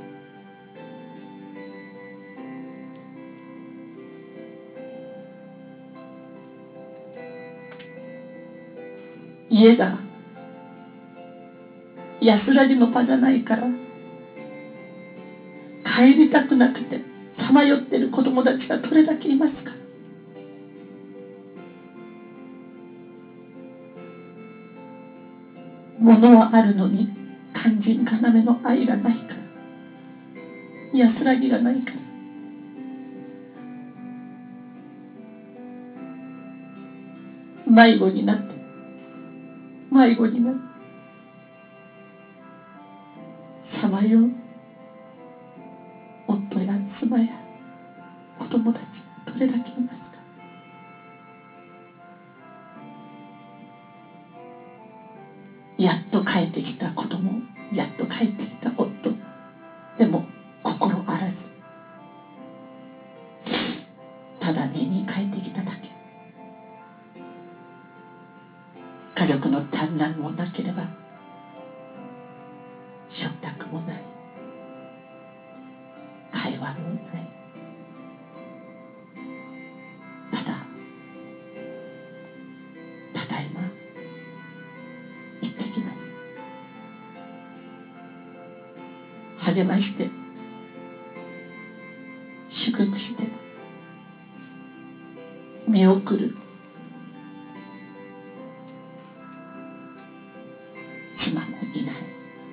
家が安らぎの場じゃないから帰りたくなくてさまよっている子供たちがどれだけいますか。物はあるのに肝心要の愛がないから、安らぎがないから、迷子になって迷子になってさまよう夫や妻や子供たちどれだけいますか。やっと帰ってきた子供、やっと帰ってきた夫、でも心あらず、ただ寝に帰ってきただけ。家族の団らんもなければ食卓もない、会話もない、ただただいま行ってきます、励まして祝福して見送る妻もいない。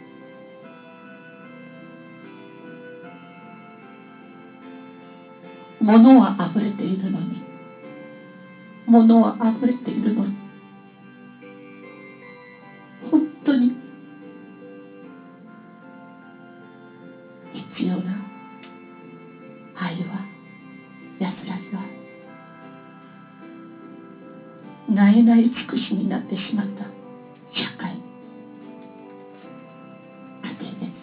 物はあふれているのに物はあふれているのに本当に必要な愛は安らぎはないない尽くしになってしまった社会、家庭です。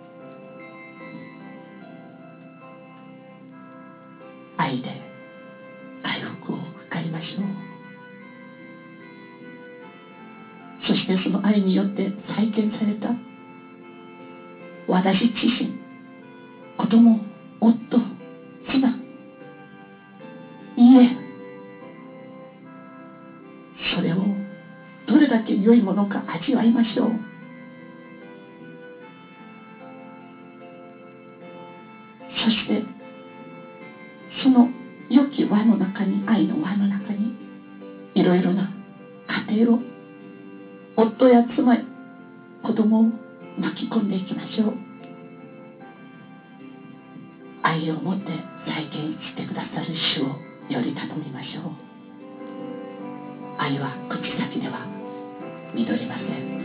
愛で回復を図りましょう。 そしてその愛によって再建された私自身、子供、夫、妻、家、それをどれだけ良いものか味わいましょう。そしてその良き輪の中に、愛の輪の中に、いろいろな家庭を、夫や妻、子供を巻き込んでいきましょう。愛を持って再建してくださる主をより頼みましょう。愛は口先では実りません。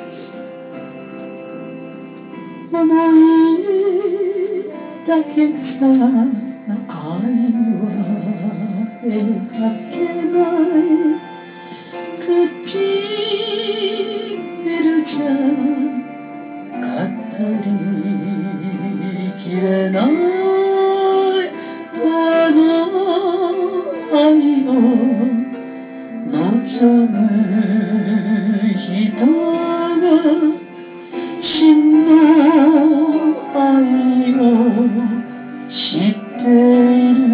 思いだけさ、愛は描けない、唇じゃ語りきれない、あの愛を望む人が真の愛を知っている。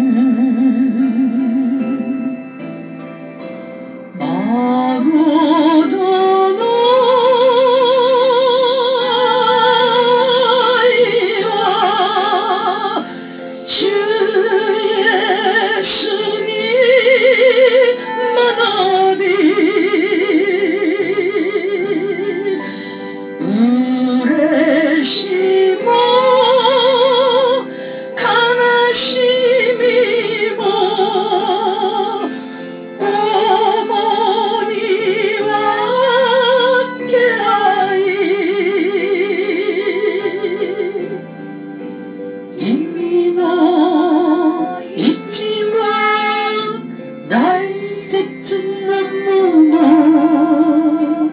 孫の愛は主イエスに学び、嬉しも悲しみも共に分け合い、君の一番大切なもの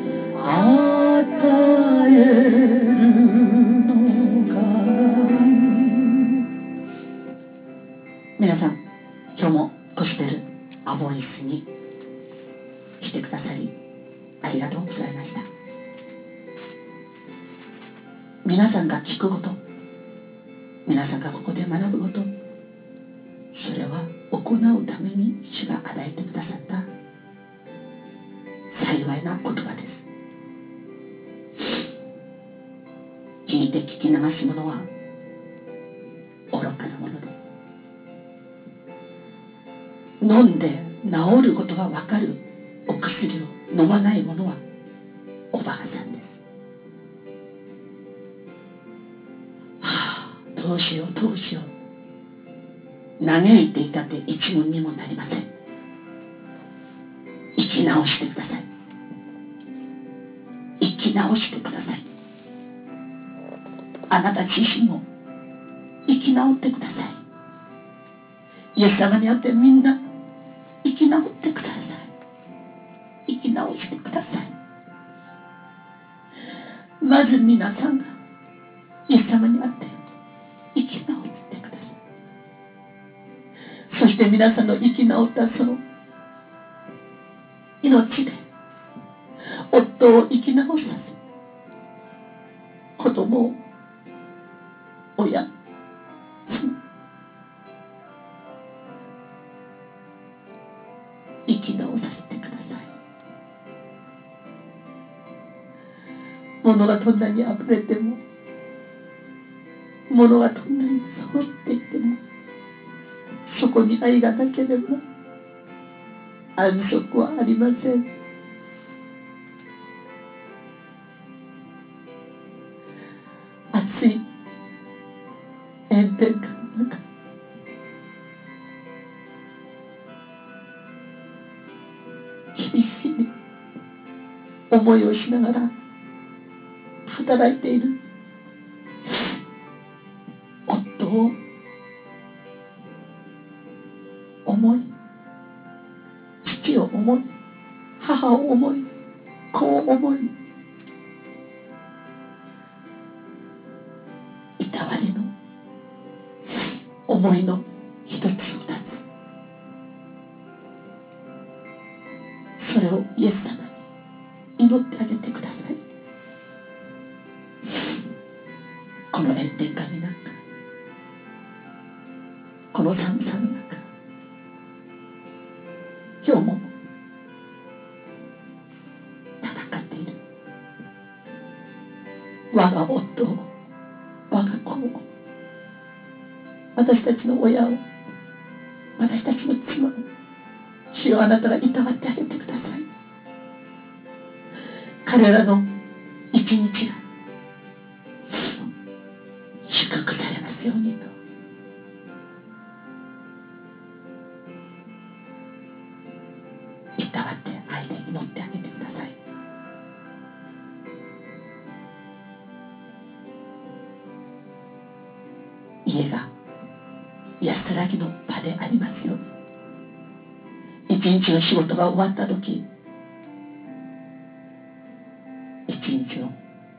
与えるのか。皆さん、今日もゴスペルアボイスに来てくださりありがとうございました。皆さんが聞くこと、皆さんがここで学ぶこと、それは行うために主が与えてくださった幸いな言葉です。聞いて聞き流すものは愚かなものです。飲んで治ることが分かるお薬を飲まないものはおバカさんです。はあ、どうしようどうしよう、嘆いていたって一文にもなりません。生き直してください。生き直してください。あなた自身も生き直ってください。イエス様にあってみんな生き直ってください。生き直してください。まず皆さんがイエス様にあって生き直ってください。そして皆さんの生き直ったその命で夫を生き直させ、子供を、親、妻、生き直させてください。物がどんなに溢れても、物がどんなに揃っていても、そこに愛がなければ安息はありません。暑い炎天下の中、厳しい思いをしながら働いている夫を思い、父を思い、母を思い、子を思い、いたわりの思いの一つ二つ、それをイエス様に祈ってあげてください。この炎天下の中、この寒さの中、今日も戦っている我が夫を、我が子を、私たちの親を、私たちの妻を、主よ、あなたがいたわってあげてください。彼らの一日が祝福されますようにといたわって愛で祈ってあげてください。家が安らぎの場でありますように。一日の仕事が終わった時、一日の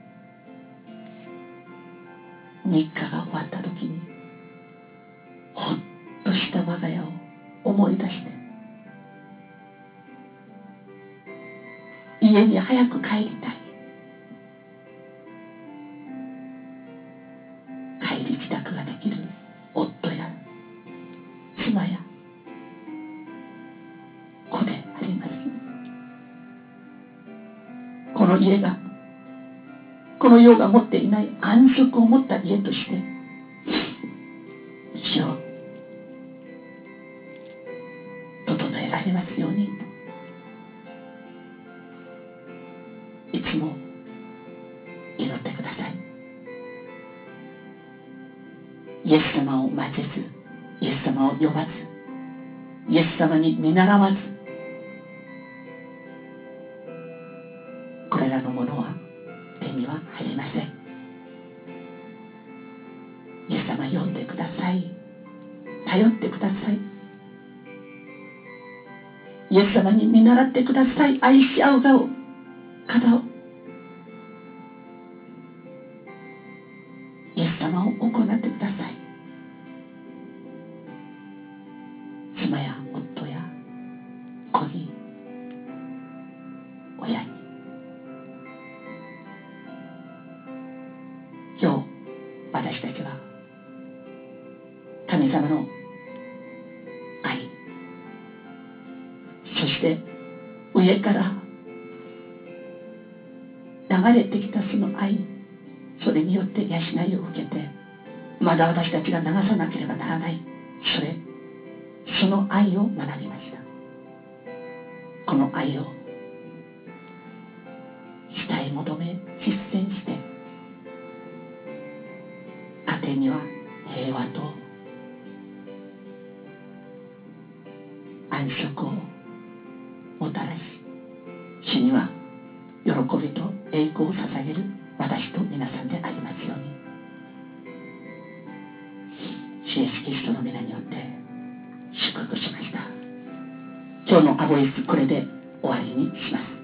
日課が終わった時にほっとした我が家を思い出して、家に早く帰りたい、帰り支度ができる夫や妻や子でありますように。この家が、この世が持っていない安息を持った家として主を整えられますようにいつも祈ってください。イエス様を待てず、イエス様を呼ばず、イエス様に見習わず、これらのものは手には入りません。イエス様、呼んでください。頼ってください。イエス様に見習ってください。愛し合う側を方をイエス様を行ってください。妻や夫や子に、親に、今日私たちは神様の愛、そして上から流れてきたその愛、それによって養いを受けて、まだ私たちが流さなければならない、それその愛を学びました。この愛を慕い求め実践して、家庭には平和と安息をもたらし、主には喜びと栄光を捧げる私と皆さんでありますように。主イエスキリストの皆によって祝福しました。今日のアボイス、これで終わりにします。